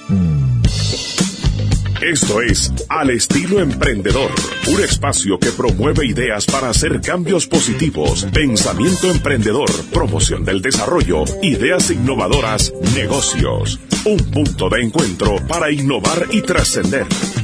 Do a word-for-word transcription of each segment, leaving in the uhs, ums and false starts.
Esto es Al Estilo Emprendedor, un espacio que promueve ideas para hacer cambios positivos, pensamiento emprendedor, promoción del desarrollo, ideas innovadoras, negocios. Un punto de encuentro para innovar y trascender.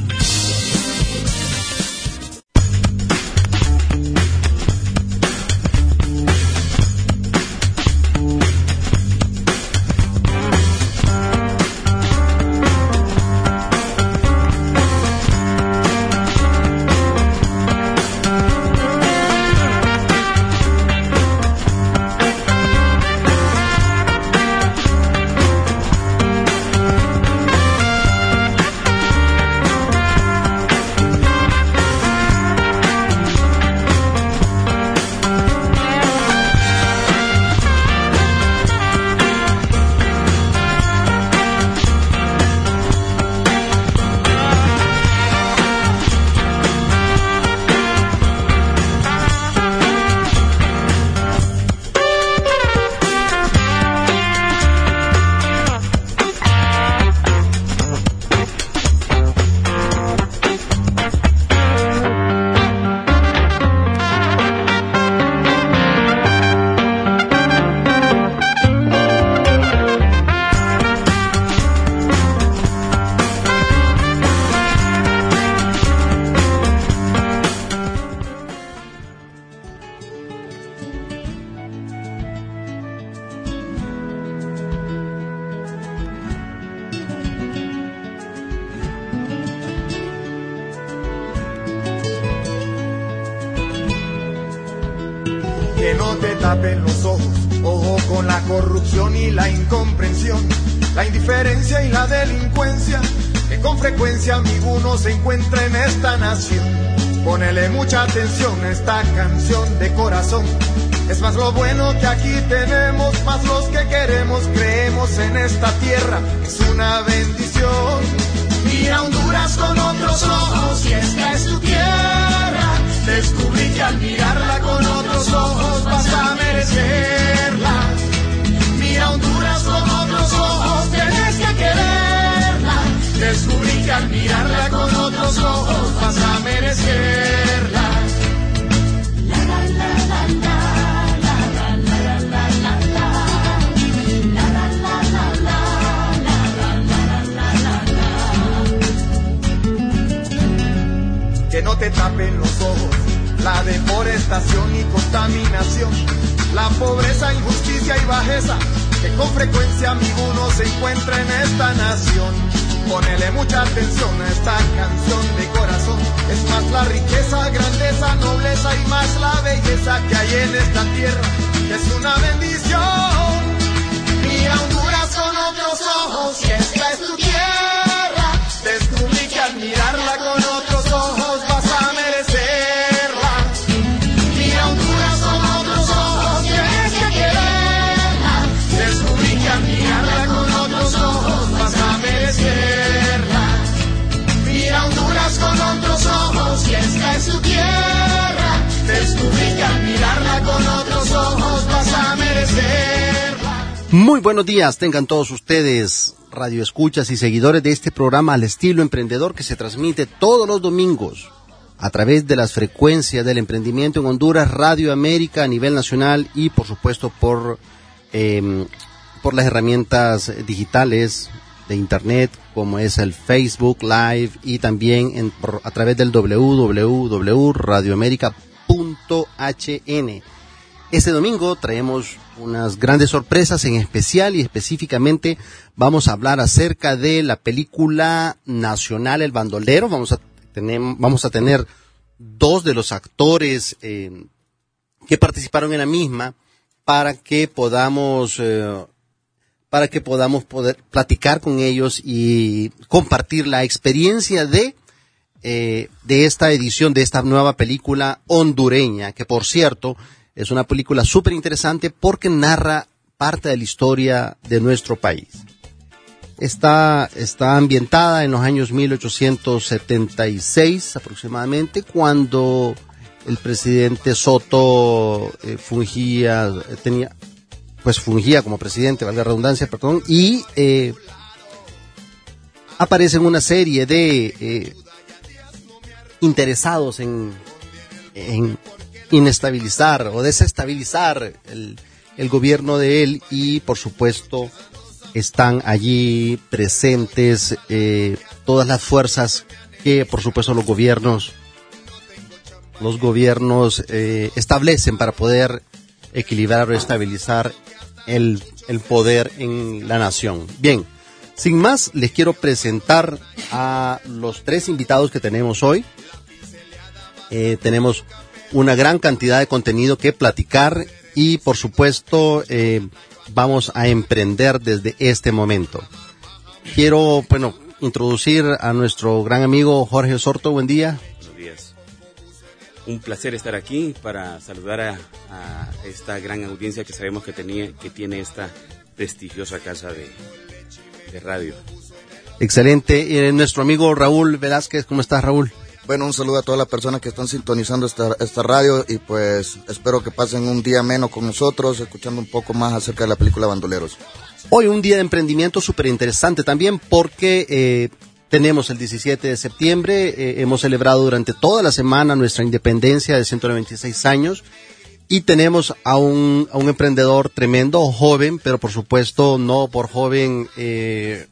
Que no te tapen los ojos, ojo con la corrupción y la incomprensión, la indiferencia y la delincuencia, que con frecuencia amigo uno se encuentra en esta nación. Ponele mucha atención a esta canción de corazón, es más lo bueno que aquí tenemos, más los que queremos, creemos en esta tierra, es una bendición. Mira Honduras con otros ojos y esta es tu tierra, descubrí que al mirarla con otros ojos vas a merecerla. Mira Honduras con otros ojos, tienes que quererla, descubrí que al mirarla con otros ojos vas a merecerla. La la la la la. Que no te tapen los ojos, la deforestación y contaminación, la pobreza, injusticia y bajeza, que con frecuencia amigo uno se encuentra en esta nación. Ponele mucha atención a esta canción de corazón, es más la riqueza, grandeza, nobleza y más la belleza que hay en esta tierra, que es una bendición. Mira Honduras con otros ojos y esta es tu tierra, descubrí que al mirarla con otros ojos vas a merecerla. Mira Honduras con otros ojos, tienes que quererla, descubrí que al mirarla con otros ojos vas a merecerla. Mira Honduras con otros ojos y esta es tu tierra, descubrí que al mirarla con otros ojos vas a merecerla. Muy buenos días, tengan todos ustedes, radioescuchas y seguidores de este programa Al Estilo Emprendedor, que se transmite todos los domingos a través de las frecuencias del emprendimiento en Honduras, Radio América a nivel nacional y por supuesto por, eh, por las herramientas digitales de internet como es el Facebook Live y también en, por, a través del doble u doble u doble u punto radio américa punto h n. Este domingo traemos unas grandes sorpresas, en especial y específicamente vamos a hablar acerca de la película nacional El Bandolero. Vamos a tener, vamos a tener dos de los actores eh, que participaron en la misma para que podamos eh, para que podamos poder platicar con ellos y compartir la experiencia de eh, de esta edición de esta nueva película hondureña, que por cierto es una película súper interesante porque narra parte de la historia de nuestro país. Está, está ambientada en los años mil ochocientos setenta y seis aproximadamente, cuando el presidente Soto eh, fungía, tenía, pues fungía como presidente, valga la redundancia, perdón, y eh, aparecen una serie de eh, interesados en, en inestabilizar o desestabilizar el, el gobierno de él, y por supuesto están allí presentes eh, todas las fuerzas que por supuesto los gobiernos los gobiernos eh, establecen para poder equilibrar o estabilizar el, el poder en la nación. Bien, sin más, les quiero presentar a los tres invitados que tenemos hoy. Eh, tenemos una gran cantidad de contenido que platicar y, por supuesto, eh, vamos a emprender desde este momento. Quiero, bueno, introducir a nuestro gran amigo Jorge Osorto. Buen día. Buenos días. Un placer estar aquí para saludar a, a esta gran audiencia que sabemos que, tenía, que tiene esta prestigiosa casa de, de radio. Excelente. Eh, nuestro amigo Raúl Velázquez. ¿Cómo estás, Raúl? Bueno, un saludo a todas las personas que están sintonizando esta, esta radio, y pues espero que pasen un día menos con nosotros, escuchando un poco más acerca de la película Bandoleros. Hoy un día de emprendimiento súper interesante también, porque eh, tenemos el diecisiete de septiembre, eh, hemos celebrado durante toda la semana nuestra independencia de ciento noventa y seis años, y tenemos a un, a un emprendedor tremendo, joven, pero por supuesto no por joven, eh,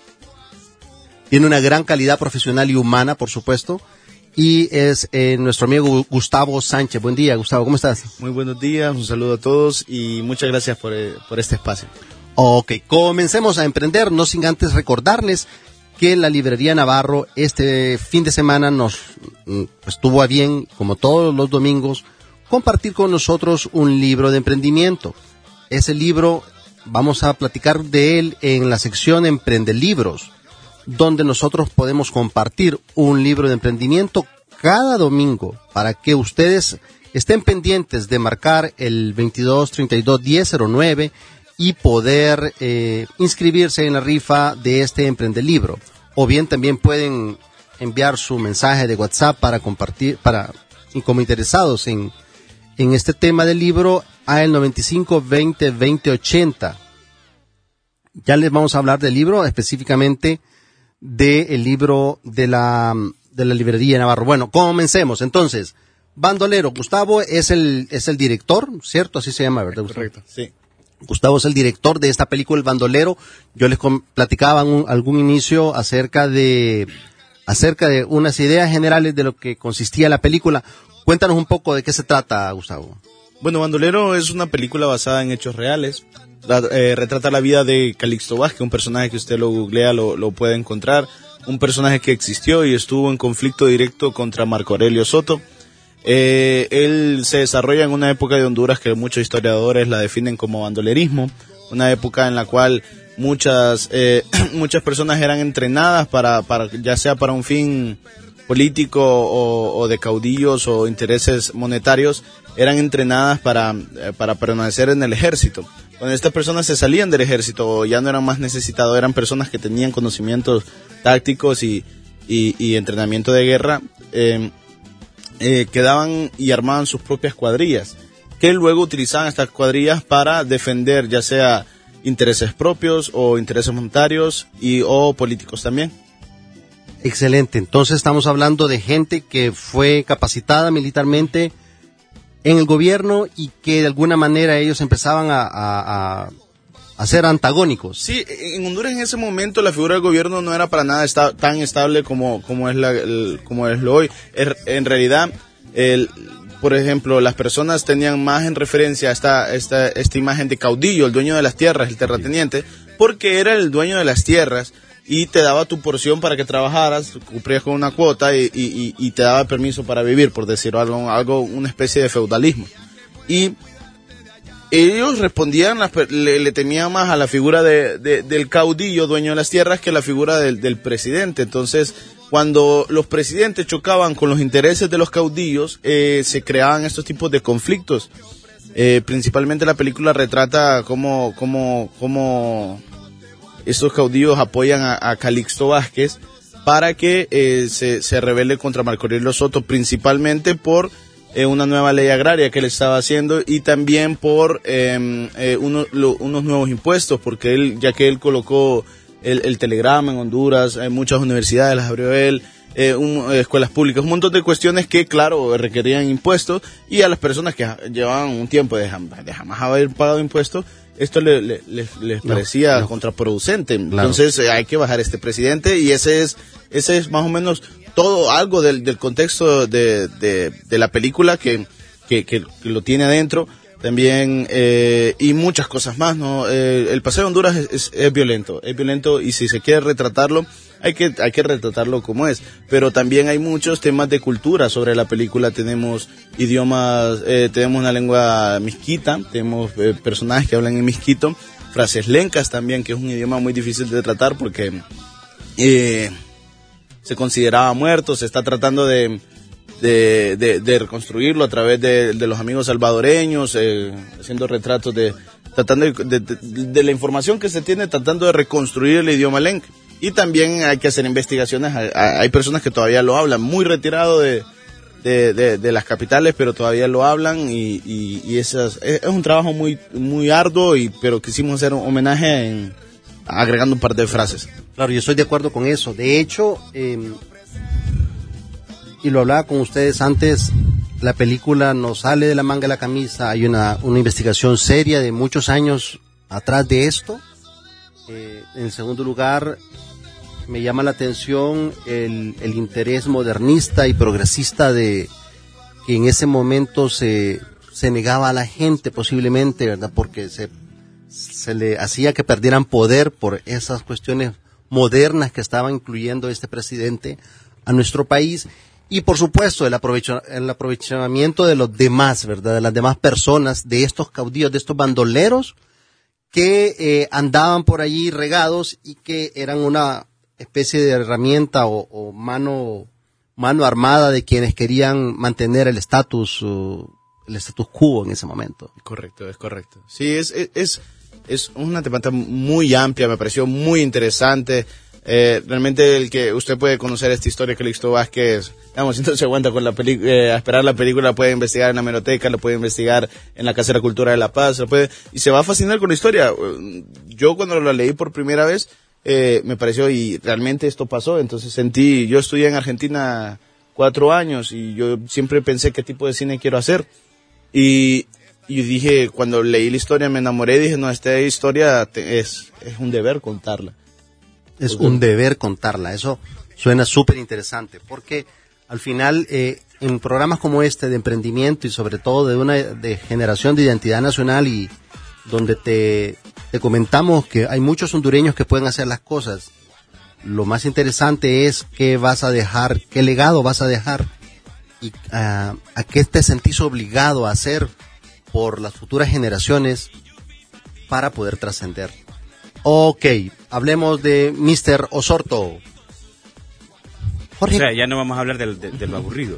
tiene una gran calidad profesional y humana, por supuesto. Y es eh, nuestro amigo Gustavo Sánchez. Buen día, Gustavo, ¿cómo estás? Muy buenos días, un saludo a todos y muchas gracias por, eh, por este espacio. Ok, comencemos a emprender, no sin antes recordarles que la Librería Navarro este fin de semana nos pues, tuvo a bien, como todos los domingos, compartir con nosotros un libro de emprendimiento. Ese libro, vamos a platicar de él en la sección Emprende Libros, donde nosotros podemos compartir un libro de emprendimiento cada domingo para que ustedes estén pendientes de marcar el veintidós treinta y dos diez cero nueve y poder eh, inscribirse en la rifa de este Emprende Libro. O bien también pueden enviar su mensaje de WhatsApp para compartir, para y como interesados en, en este tema del libro, a el noventa y cinco veinte veinte ochenta. Ya les vamos a hablar del libro, específicamente del libro de la, de la Librería Navarro. Bueno, comencemos. Entonces, Bandolero, Gustavo es el, es el director, ¿cierto? Así se llama, ¿verdad, Gustavo? Correcto, sí. Gustavo es el director de esta película, El Bandolero. Yo les com- platicaba en un, algún inicio acerca de, acerca de unas ideas generales de lo que consistía la película. Cuéntanos un poco de qué se trata, Gustavo. Bueno, Bandolero es una película basada en hechos reales. La, eh, retrata la vida de Calixto Vázquez, un personaje que usted lo googlea, lo, lo puede encontrar. Un personaje que existió y estuvo en conflicto directo contra Marco Aurelio Soto. Eh, él se desarrolla en una época de Honduras que muchos historiadores la definen como bandolerismo, una época en la cual muchas eh, muchas personas eran entrenadas para, para ya sea para un fin político o, o de caudillos o intereses monetarios, eran entrenadas para, eh, para permanecer en el ejército. Cuando estas personas se salían del ejército, ya no eran más necesitados, eran personas que tenían conocimientos tácticos y, y, y entrenamiento de guerra, eh, eh, quedaban y armaban sus propias cuadrillas, que luego utilizaban estas cuadrillas para defender ya sea intereses propios o intereses monetarios y o políticos también. Excelente. Entonces estamos hablando de gente que fue capacitada militarmente en el gobierno y que de alguna manera ellos empezaban a, a, a, a ser antagónicos. Sí, en Honduras en ese momento la figura del gobierno no era para nada esta, tan estable como, como es la, el, como es lo hoy. Er, en realidad, el, por ejemplo, las personas tenían más en referencia a esta, esta, esta imagen de caudillo, el dueño de las tierras, el terrateniente, porque era el dueño de las tierras y te daba tu porción para que trabajaras, cumplías con una cuota y, y, y te daba permiso para vivir, por decirlo algo, algo, una especie de feudalismo. Y ellos respondían, le, le temían más a la figura de, de, del caudillo, dueño de las tierras, que a la figura del, del presidente. Entonces, cuando los presidentes chocaban con los intereses de los caudillos, eh, se creaban estos tipos de conflictos. Eh, principalmente la película retrata cómo, cómo, cómo estos caudillos apoyan a, a Calixto Vázquez para que eh, se, se rebele contra Marco Aurelio Soto, principalmente por eh, una nueva ley agraria que él estaba haciendo y también por eh, eh, uno, lo, unos nuevos impuestos, porque él, ya que él colocó el, el telegrama en Honduras, hay muchas universidades, las abrió él, eh, un, eh, escuelas públicas, un montón de cuestiones que, claro, requerían impuestos, y a las personas que llevaban un tiempo de, jam- de jamás haber pagado impuestos, esto le, le, les, les parecía no, no. contraproducente. Claro. Entonces eh, hay que bajar este presidente, y ese es ese es más o menos todo algo del, del contexto de, de, de la película que, que, que lo tiene adentro. También, eh, y muchas cosas más, ¿no? Eh, el paseo de Honduras es, es, es violento, es violento, y si se quiere retratarlo, hay que, hay que retratarlo como es. Pero también hay muchos temas de cultura sobre la película. Tenemos idiomas, eh, tenemos una lengua misquita, tenemos eh, personajes que hablan en misquito, frases lencas también, que es un idioma muy difícil de tratar porque eh, se consideraba muerto. Se está tratando de De, de, de reconstruirlo a través de, de los amigos salvadoreños, eh, haciendo retratos de, tratando de, de, de, de la información que se tiene, tratando de reconstruir el idioma lenca. Y también hay que hacer investigaciones, hay, hay personas que todavía lo hablan, muy retirado de, de, de, de las capitales, pero todavía lo hablan, y, y, y esas, es, es un trabajo muy, muy arduo, y, pero quisimos hacer un homenaje en, agregando un par de frases. Claro, yo estoy de acuerdo con eso. De hecho, eh, y lo hablaba con ustedes antes, la película no sale de la manga de la camisa, hay una, una investigación seria de muchos años atrás de esto. Eh, en segundo lugar, me llama la atención el, el interés modernista y progresista de que en ese momento se, se negaba a la gente posiblemente, ¿verdad? Porque se, se le hacía que perdieran poder por esas cuestiones modernas que estaba incluyendo este presidente a nuestro país. Y por supuesto el, aprovecha, el aprovechamiento de los demás, ¿verdad? De las demás personas, de estos caudillos, de estos bandoleros que eh, andaban por allí regados y que eran una especie de herramienta o, o mano mano armada de quienes querían mantener el estatus uh, el status quo en ese momento. Correcto, es correcto. Sí, es es es, es una temática muy amplia, me pareció muy interesante. Eh, realmente el que usted puede conocer esta historia que Calixto Vázquez, digamos, si no se aguanta con la película, eh, a esperar la película, puede investigar en la Hemeroteca, lo puede investigar en la Casa de la Cultura de La Paz, lo puede, y se va a fascinar con la historia. Yo cuando la leí por primera vez, eh, me pareció, y realmente esto pasó, entonces sentí, yo estudié en Argentina cuatro años, y yo siempre pensé qué tipo de cine quiero hacer, y, y dije, cuando leí la historia me enamoré, y dije, no, esta historia te, es, es un deber contarla. Es un deber contarla. Eso suena súper interesante, porque al final eh, en programas como este de emprendimiento y sobre todo de una de generación de identidad nacional, y donde te, te comentamos que hay muchos hondureños que pueden hacer las cosas, lo más interesante es qué vas a dejar, qué legado vas a dejar, y uh, a qué te sentís obligado a hacer por las futuras generaciones para poder trascender. Ok, hablemos de mister Osorto. Jorge. O sea, ya no vamos a hablar del, del, de lo aburrido.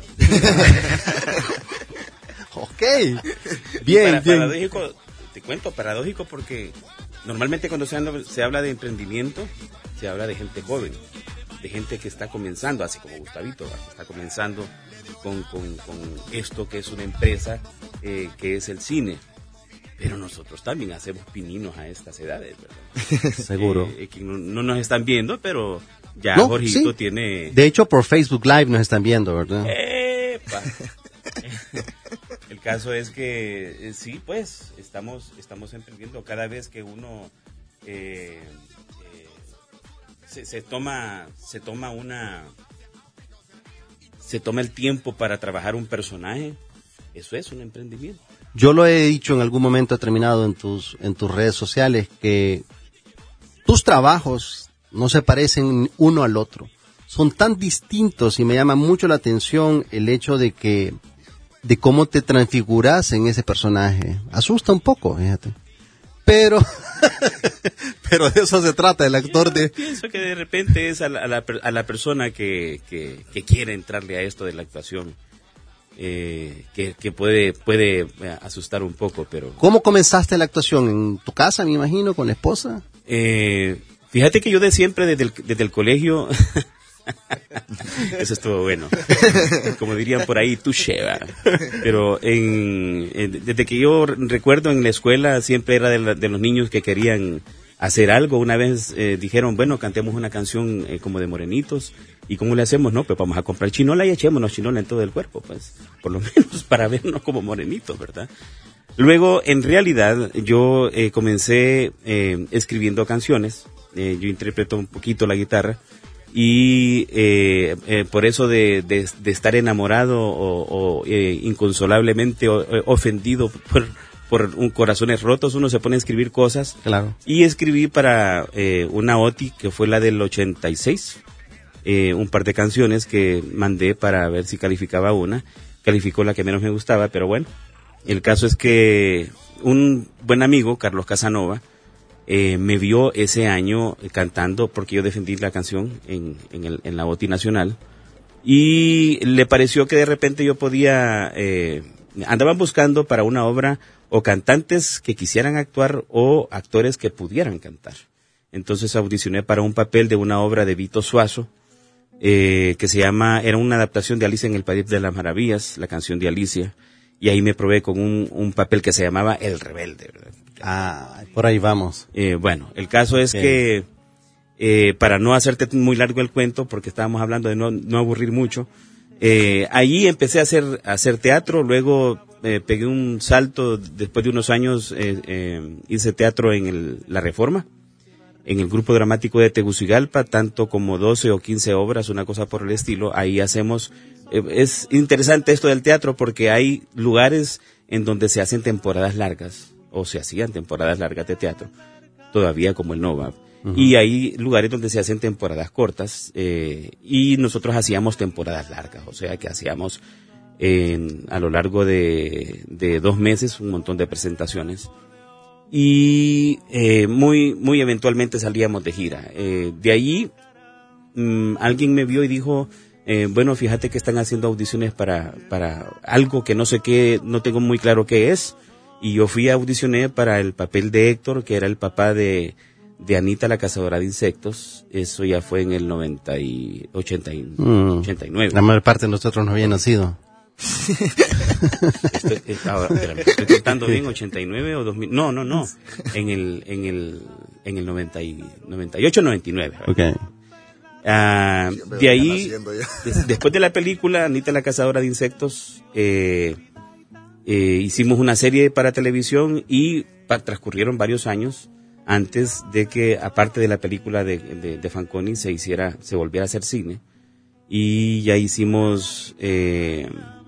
Ok, bien, Para, bien. Paradójico, te cuento, paradójico, porque normalmente cuando se habla, se habla de emprendimiento, se habla de gente joven, de gente que está comenzando, así como Gustavito, que está comenzando con, con, con esto que es una empresa, eh, que es el cine. Pero nosotros también hacemos pininos a estas edades, ¿verdad? Seguro. Eh, que no, no nos están viendo, pero ya no, Jorgito sí. tiene... De hecho, por Facebook Live nos están viendo, ¿verdad? ¡Epa! El caso es que, eh, sí, pues, estamos estamos emprendiendo cada vez que uno eh, eh, se, se toma se toma una... se toma el tiempo para trabajar un personaje, eso es un emprendimiento. Yo lo he dicho en algún momento determinado en tus en tus redes sociales, que tus trabajos no se parecen uno al otro. Son tan distintos, y me llama mucho la atención el hecho de que de cómo te transfiguras en ese personaje. Asusta un poco, fíjate. Pero pero de eso se trata, el actor. Yo de pienso que de repente es a la, a la, a la persona que, que, que quiere entrarle a esto de la actuación. Eh, que, que puede puede eh, asustar un poco, pero... ¿Cómo comenzaste la actuación? ¿En tu casa, me imagino, con la esposa? Eh, fíjate que yo de siempre, desde el, desde el colegio... Eso estuvo bueno. Como dirían por ahí, touché, ¿verdad? Pero en, en, desde que yo recuerdo en la escuela, siempre era de, la, de los niños que querían hacer algo. Una vez eh, dijeron, bueno, cantemos una canción eh, como de morenitos. ¿Y cómo le hacemos? No, pues vamos a comprar chinola y echémonos chinola en todo el cuerpo, pues, por lo menos para vernos como morenitos, ¿verdad? Luego, en realidad, yo eh, comencé eh, escribiendo canciones. Eh, yo interpreto un poquito la guitarra. Y eh, eh, por eso de, de, de estar enamorado o, o eh, inconsolablemente o, eh, ofendido por, por un corazones rotos, uno se pone a escribir cosas. Claro. Y escribí para eh, una O T I, que fue la del ochenta y seis, eh, un par de canciones que mandé para ver si calificaba una. Calificó la que menos me gustaba, pero bueno. El caso es que un buen amigo, Carlos Casanova, Eh, me vio ese año cantando, porque yo defendí la canción en, en, el, en la O T I nacional, y le pareció que de repente yo podía, eh, andaban buscando para una obra o cantantes que quisieran actuar o actores que pudieran cantar. Entonces audicioné para un papel de una obra de Vito Suazo, eh, que se llama, era una adaptación de Alicia en el País de las Maravillas, la canción de Alicia, y ahí me probé con un, un papel que se llamaba El Rebelde, ¿verdad? Ah, por ahí vamos. Eh, bueno, el caso es Bien. que, eh, para no hacerte muy largo el cuento, porque estábamos hablando de no, no aburrir mucho, eh, ahí empecé a hacer, a hacer teatro, luego eh, pegué un salto, después de unos años eh, eh, hice teatro en el, la Reforma, en el grupo dramático de Tegucigalpa, tanto como doce o quince obras, una cosa por el estilo. Ahí hacemos, eh, es interesante esto del teatro porque hay lugares en donde se hacen temporadas largas, o se hacían temporadas largas de teatro, todavía como el Nova. Uh-huh. Y hay lugares donde se hacen temporadas cortas, eh, y nosotros hacíamos temporadas largas, o sea que hacíamos en, a lo largo de, de dos meses un montón de presentaciones, y eh, muy, muy eventualmente salíamos de gira. Eh, de ahí, mmm, alguien me vio y dijo, eh, bueno, fíjate que están haciendo audiciones para, para algo que no sé qué, no tengo muy claro qué es. Y yo fui a audicioné para el papel de Héctor, que era el papá de, de Anita, la cazadora de insectos. Eso ya fue en el noventa y ochenta y, mm. ochenta y nueve. La mayor parte de nosotros no había nacido. Estoy, estaba, espérame, estoy contando bien, ochenta y nueve o dos mil. No, no, no. En el, en el, en el noventa y, noventa y ocho, noventa y nueve. Okay. Uh, de ahí, des, después de la película Anita, la cazadora de insectos, eh, Eh, hicimos una serie para televisión y pa- transcurrieron varios años antes de que, aparte de la película de, de, de Fanconi, se hiciera, se volviera a hacer cine. Y ya hicimos eh,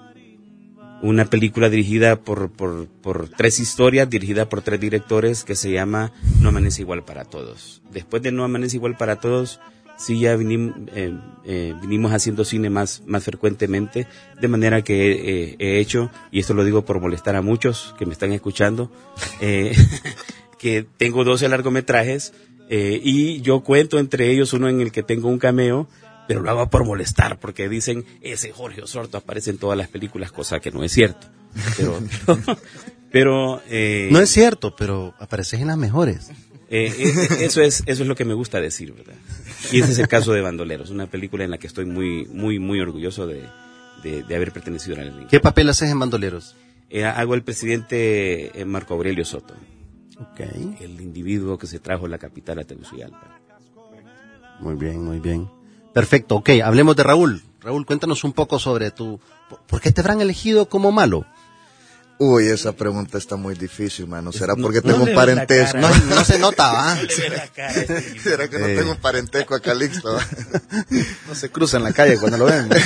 una película dirigida por, por, por tres historias, dirigida por tres directores, que se llama No Amanece Igual para Todos. Después de No Amanece Igual para Todos, sí ya vinimos, eh, eh, vinimos haciendo cine más, más frecuentemente, de manera que eh, he hecho, y esto lo digo por molestar a muchos que me están escuchando, eh, que tengo doce largometrajes, eh, y yo cuento entre ellos uno en el que tengo un cameo, pero lo hago por molestar, porque dicen, ese Jorge Osorto aparece en todas las películas, cosa que no es cierto. Pero, pero, pero eh, no es cierto, pero apareces en las mejores. Eh, eh, eso es eso es lo que me gusta decir, ¿verdad? Y ese es el caso de Bandoleros, una película en la que estoy muy muy muy orgulloso de, de, de haber pertenecido al elenco. ¿Qué papel haces en Bandoleros? Eh, hago el presidente eh, Marco Aurelio Soto. Okay. El individuo que se trajo la capital a Tegucigalpa. Muy bien, muy bien. Perfecto, ok, hablemos de Raúl. Raúl, cuéntanos un poco sobre tu... ¿Por qué te habrán elegido como malo? Uy, esa pregunta está muy difícil, mano. ¿Será porque no, tengo no un parentesco? No, no se nota, ¿va? No ¿Será que no eh. tengo un parentesco a Calixto? No se cruza en la calle cuando lo ven.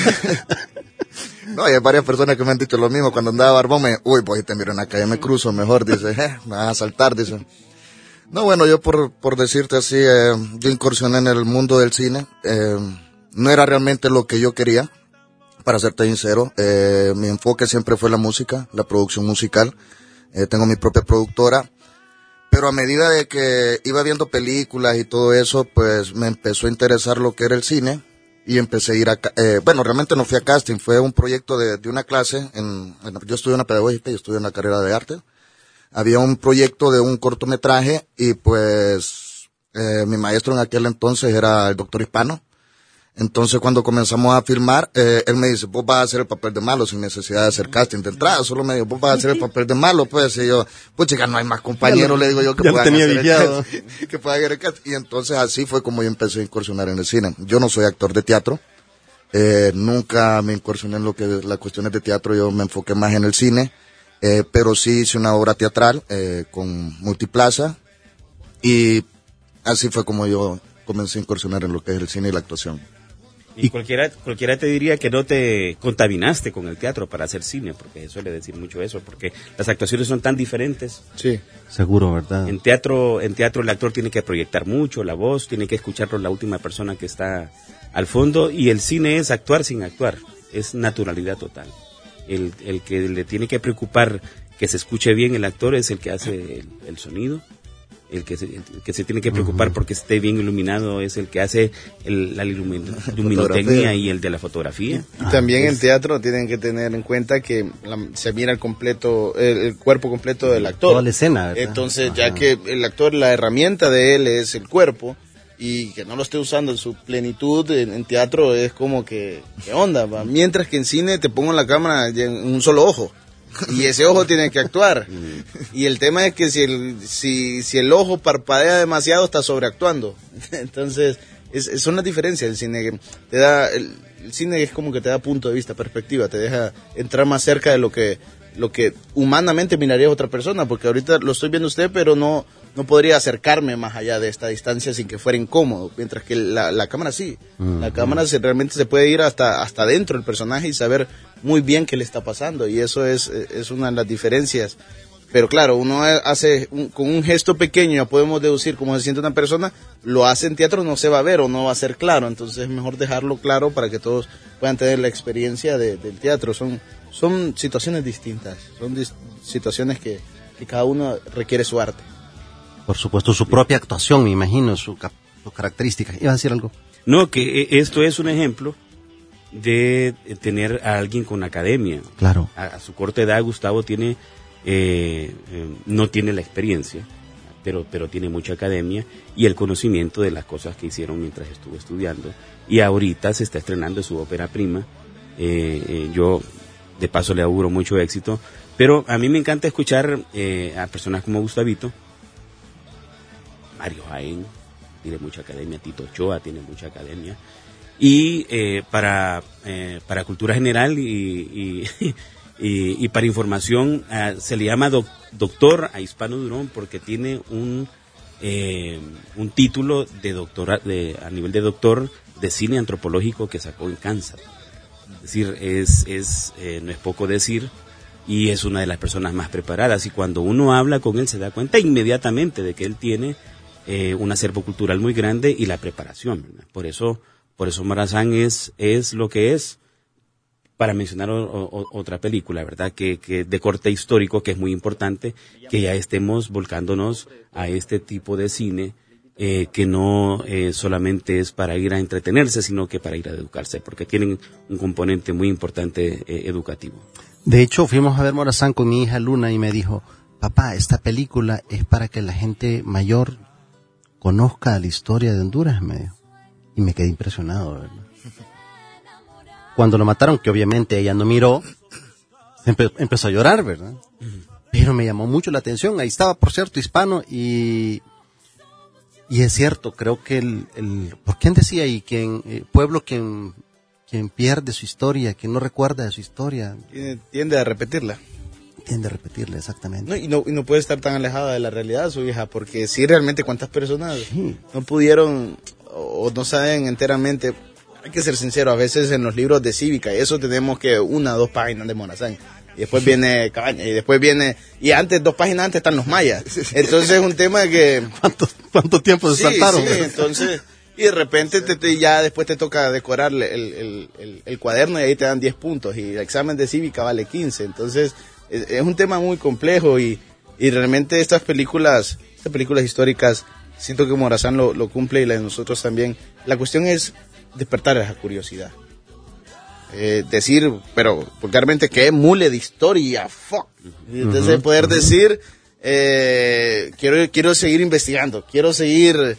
No, hay varias personas que me han dicho lo mismo. Cuando andaba barbón, me, uy, pues te miro en la calle, me cruzo mejor, dice, eh, me vas a saltar, dice. No, bueno, yo por, por decirte así, eh, yo incursioné en el mundo del cine. Eh, no era realmente lo que yo quería, para serte sincero. Eh, mi enfoque siempre fue la música, la producción musical. Eh, tengo mi propia productora. Pero a medida de que iba viendo películas y todo eso, pues me empezó a interesar lo que era el cine. Y empecé a ir a, eh, bueno, realmente no fui a casting, fue un proyecto de, de una clase, en, en, yo estudié en la pedagógica, yo estudié en la carrera de arte. Había un proyecto de un cortometraje y pues, eh, mi maestro en aquel entonces era el doctor Hispano. Entonces cuando comenzamos a filmar, eh, él me dice, vos vas a hacer el papel de malo sin necesidad de hacer casting de entrada, solo me dijo, vos vas a hacer el papel de malo, pues, y yo, pues chica, no hay más compañeros, le digo yo, que puedan hacer el casting, que puedan hacer el casting. Y entonces así fue como yo empecé a incursionar en el cine. Yo no soy actor de teatro, eh, nunca me incursioné en lo que las cuestiones de teatro, yo me enfoqué más en el cine, eh, pero sí hice una obra teatral, eh, con Multiplaza, y así fue como yo comencé a incursionar en lo que es el cine y la actuación. Y cualquiera, cualquiera te diría que no te contaminaste con el teatro para hacer cine, porque suele decir mucho eso, porque las actuaciones son tan diferentes. Sí. Seguro, ¿verdad? En teatro, en teatro el actor tiene que proyectar mucho, la voz, tiene que escucharlo la última persona que está al fondo, y el cine es actuar sin actuar, es naturalidad total. El, el que le tiene que preocupar que se escuche bien el actor es el que hace el, el sonido. El que, se, el que se tiene que preocupar uh-huh. porque esté bien iluminado es el que hace el, la lumin, luminotecnia y el de la fotografía. Y ah, también es... en teatro tienen que tener en cuenta que la, se mira el completo, el, el cuerpo completo del actor. Toda la escena, ¿verdad? Entonces, Ajá. ya que el actor, la herramienta de él es el cuerpo, y que no lo esté usando en su plenitud en, en teatro es como que, ¿qué onda? ¿Va? Mientras que en cine te pongo la cámara en un solo ojo. Y ese ojo tiene que actuar. Y el tema es que si el, si, si el ojo parpadea demasiado, está sobreactuando. Entonces, es, es una diferencia. El cine te da, el, el cine es como que te da punto de vista, perspectiva, te deja entrar más cerca de lo que, lo que humanamente miraría otra persona, porque ahorita lo estoy viendo usted, pero no, no podría acercarme más allá de esta distancia sin que fuera incómodo, mientras que la, la cámara sí. Uh-huh. La cámara se, realmente se puede ir hasta, hasta dentro del personaje y saber muy bien qué le está pasando, y eso es, es una de las diferencias. Pero claro, uno hace un, con un gesto pequeño, ya podemos deducir cómo se siente una persona, lo hace en teatro, no se va a ver o no va a ser claro, entonces es mejor dejarlo claro para que todos puedan tener la experiencia de, del teatro. Son, son situaciones distintas, son dis, situaciones que, que cada uno requiere su arte. Por supuesto, su propia actuación, me imagino, su, su característica. ¿Iba a decir algo? No, que esto es un ejemplo de tener a alguien con academia. Claro. A, a su corta edad, Gustavo tiene eh, eh, no tiene la experiencia, pero pero tiene mucha academia y el conocimiento de las cosas que hicieron mientras estuvo estudiando, y ahorita se está estrenando su ópera prima. eh, eh, yo de paso le auguro mucho éxito, pero a mí me encanta escuchar eh, a personas como Gustavito, Mario Jaén tiene mucha academia, Tito Ochoa tiene mucha academia. Y eh, para eh, para cultura general y, y, y, y para información uh, se le llama doc, doctor a Hispano Durón porque tiene un eh, un título de doctora de a nivel de doctor de cine antropológico que sacó en Kansas. Es decir, es es eh, no es poco decir, y es una de las personas más preparadas, y cuando uno habla con él se da cuenta inmediatamente de que él tiene eh, un acervo cultural muy grande y la preparación, ¿verdad? Por eso Por eso Morazán es, es lo que es, para mencionar o, o, otra película, ¿verdad? Que, que de corte histórico, que es muy importante, que ya estemos volcándonos a este tipo de cine, eh, que no eh, solamente es para ir a entretenerse, sino que para ir a educarse, porque tienen un componente muy importante eh, educativo. De hecho, fuimos a ver Morazán con mi hija Luna y me dijo, papá, esta película es para que la gente mayor conozca la historia de Honduras, me dijo. Y me quedé impresionado, ¿verdad? Cuando lo mataron, que obviamente ella no miró, empe- empezó a llorar, ¿verdad? Pero me llamó mucho la atención. Ahí estaba, por cierto, Hispano, y y es cierto, creo que el... el ¿por quién decía ahí? Quien, eh, pueblo quien, quien pierde su historia, quien no recuerda de su historia. Tiende, tiende a repetirla. Tiende a repetirla, exactamente. No, y, no, y no puede estar tan alejada de la realidad su hija, porque sí, realmente cuántas personas sí. no pudieron... o no saben enteramente. Hay que ser sincero, a veces en los libros de cívica, y eso tenemos que una o dos páginas de Morazán, y después viene Cabaña, y después viene, y antes, dos páginas antes están los mayas, entonces es un tema que... ¿Cuánto, cuánto tiempo se sí, saltaron? Sí, entonces, y de repente te, te, ya después te toca decorar el, el, el, el cuaderno, y ahí te dan diez puntos, y el examen de cívica vale quince, entonces es, es un tema muy complejo, y, y realmente estas películas, estas películas históricas, siento que Morazán lo, lo cumple, y la de nosotros también. La cuestión es despertar esa curiosidad. Eh, decir, pero vulgarmente, que mule de historia, fuck. Entonces uh-huh, poder uh-huh. decir, eh, quiero, quiero seguir investigando, quiero seguir,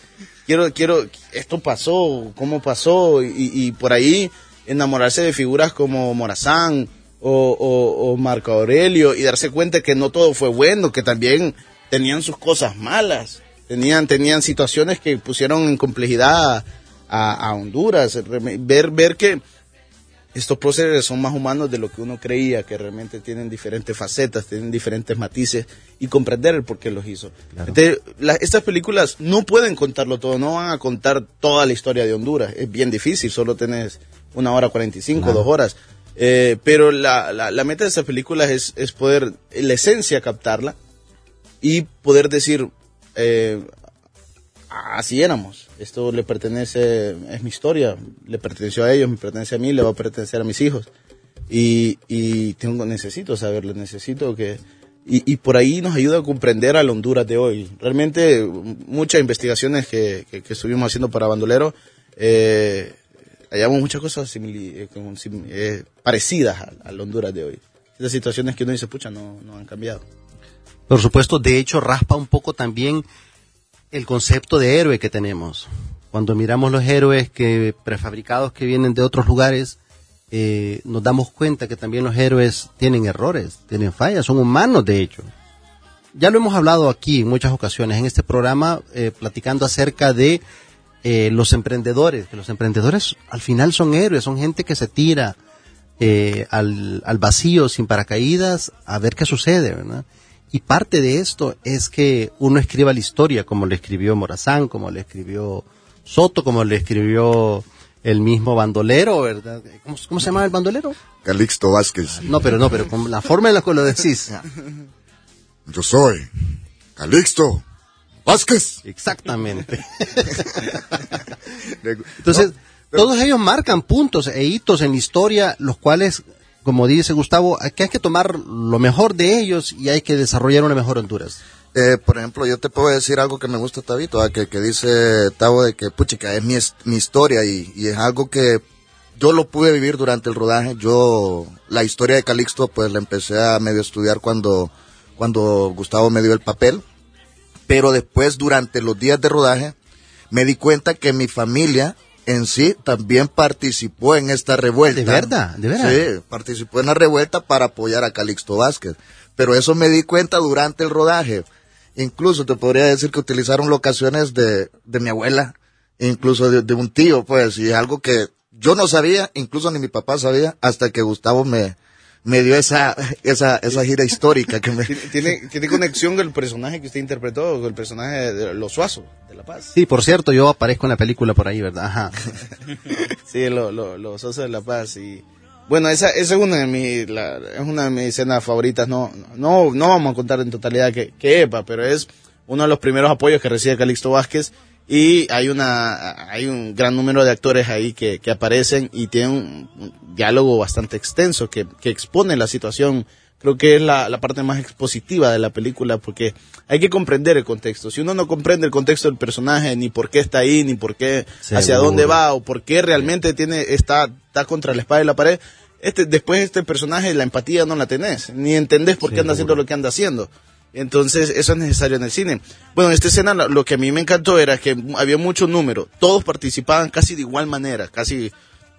quiero, quiero, esto pasó, cómo pasó, y, y por ahí enamorarse de figuras como Morazán o, o, o Marco Aurelio y darse cuenta que no todo fue bueno, que también tenían sus cosas malas, tenían, tenían situaciones que pusieron en complejidad a, a Honduras, ver, ver que estos próceres son más humanos de lo que uno creía, que realmente tienen diferentes facetas, tienen diferentes matices, y comprender el por qué los hizo. Claro. Entonces, la, estas películas no pueden contarlo todo, no van a contar toda la historia de Honduras, es bien difícil, solo tenés una hora cuarenta y cinco, claro. dos horas, eh, pero la, la, la meta de estas películas es, es poder, la esencia, captarla, y poder decir, eh, así éramos, esto le pertenece, es mi historia, le perteneció a ellos, me pertenece a mí, le va a pertenecer a mis hijos, y, y tengo, necesito saberlo, necesito que, y, y por ahí nos ayuda a comprender a la Honduras de hoy. Realmente muchas investigaciones que, que, que estuvimos haciendo para Bandolero, eh, hallamos muchas cosas simili, eh, como, sim, eh, parecidas a, a la Honduras de hoy. Esas situaciones que uno dice, pucha, no, no han cambiado. Por supuesto, de hecho raspa un poco también el concepto de héroe que tenemos. Cuando miramos los héroes que prefabricados que vienen de otros lugares, eh, nos damos cuenta que también los héroes tienen errores, tienen fallas, son humanos de hecho. Ya lo hemos hablado aquí en muchas ocasiones en este programa, eh, platicando acerca de eh, los emprendedores, que los emprendedores al final son héroes, son gente que se tira eh, al, al vacío sin paracaídas a ver qué sucede, ¿verdad? Y parte de esto es que uno escriba la historia como le escribió Morazán, como le escribió Soto, como le escribió el mismo bandolero, ¿verdad? ¿Cómo, cómo se llama el bandolero? Calixto Vázquez. No, pero no, pero con la forma en la que lo decís. Yo soy Calixto Vázquez. Exactamente. Entonces, no, todos ellos marcan puntos e hitos en la historia, los cuales, como dice Gustavo, aquí hay que tomar lo mejor de ellos y hay que desarrollar una mejor Honduras. Eh, por ejemplo, yo te puedo decir algo que me gusta, Tabito, ¿eh? que, que dice Tavo de que, puchica, es mi, mi historia y, y es algo que yo lo pude vivir durante el rodaje. Yo, la historia de Calixto, pues la empecé a medio estudiar cuando, cuando Gustavo me dio el papel, pero después, durante los días de rodaje, me di cuenta que mi familia en sí también participó en esta revuelta. ¿De verdad? ¿De verdad? Sí, participó en la revuelta para apoyar a Calixto Vázquez. Pero eso me di cuenta durante el rodaje. Incluso te podría decir que utilizaron locaciones de, de mi abuela, incluso de, de un tío, pues, y es algo que yo no sabía, incluso ni mi papá sabía, hasta que Gustavo me, me dio esa, esa, esa gira histórica que me... ¿Tiene, tiene conexión con el personaje que usted interpretó, con el personaje de Los Suazo, de La Paz? Sí, por cierto, yo aparezco en la película por ahí, ¿verdad? Ajá. Sí, lo, lo, Los Suazo de La Paz, y... Bueno, esa, esa es una de mis, la, es una de mis escenas favoritas. No, no, no vamos a contar en totalidad que, que epa, pero es uno de los primeros apoyos que recibe Calixto Vázquez, y hay una, hay un gran número de actores ahí que, que aparecen y tienen un, un diálogo bastante extenso que, que expone la situación. Creo que es la, la parte más expositiva de la película, porque hay que comprender el contexto. Si uno no comprende el contexto del personaje, ni por qué está ahí, ni por qué, Seguro. hacia dónde va, o por qué realmente tiene, está, está contra la espada y la pared, este, después este personaje, la empatía no la tenés, ni entendés por qué Seguro. anda haciendo lo que anda haciendo. Entonces, eso es necesario en el cine. Bueno, en esta escena lo que a mí me encantó era que había mucho número, todos participaban casi de igual manera, casi,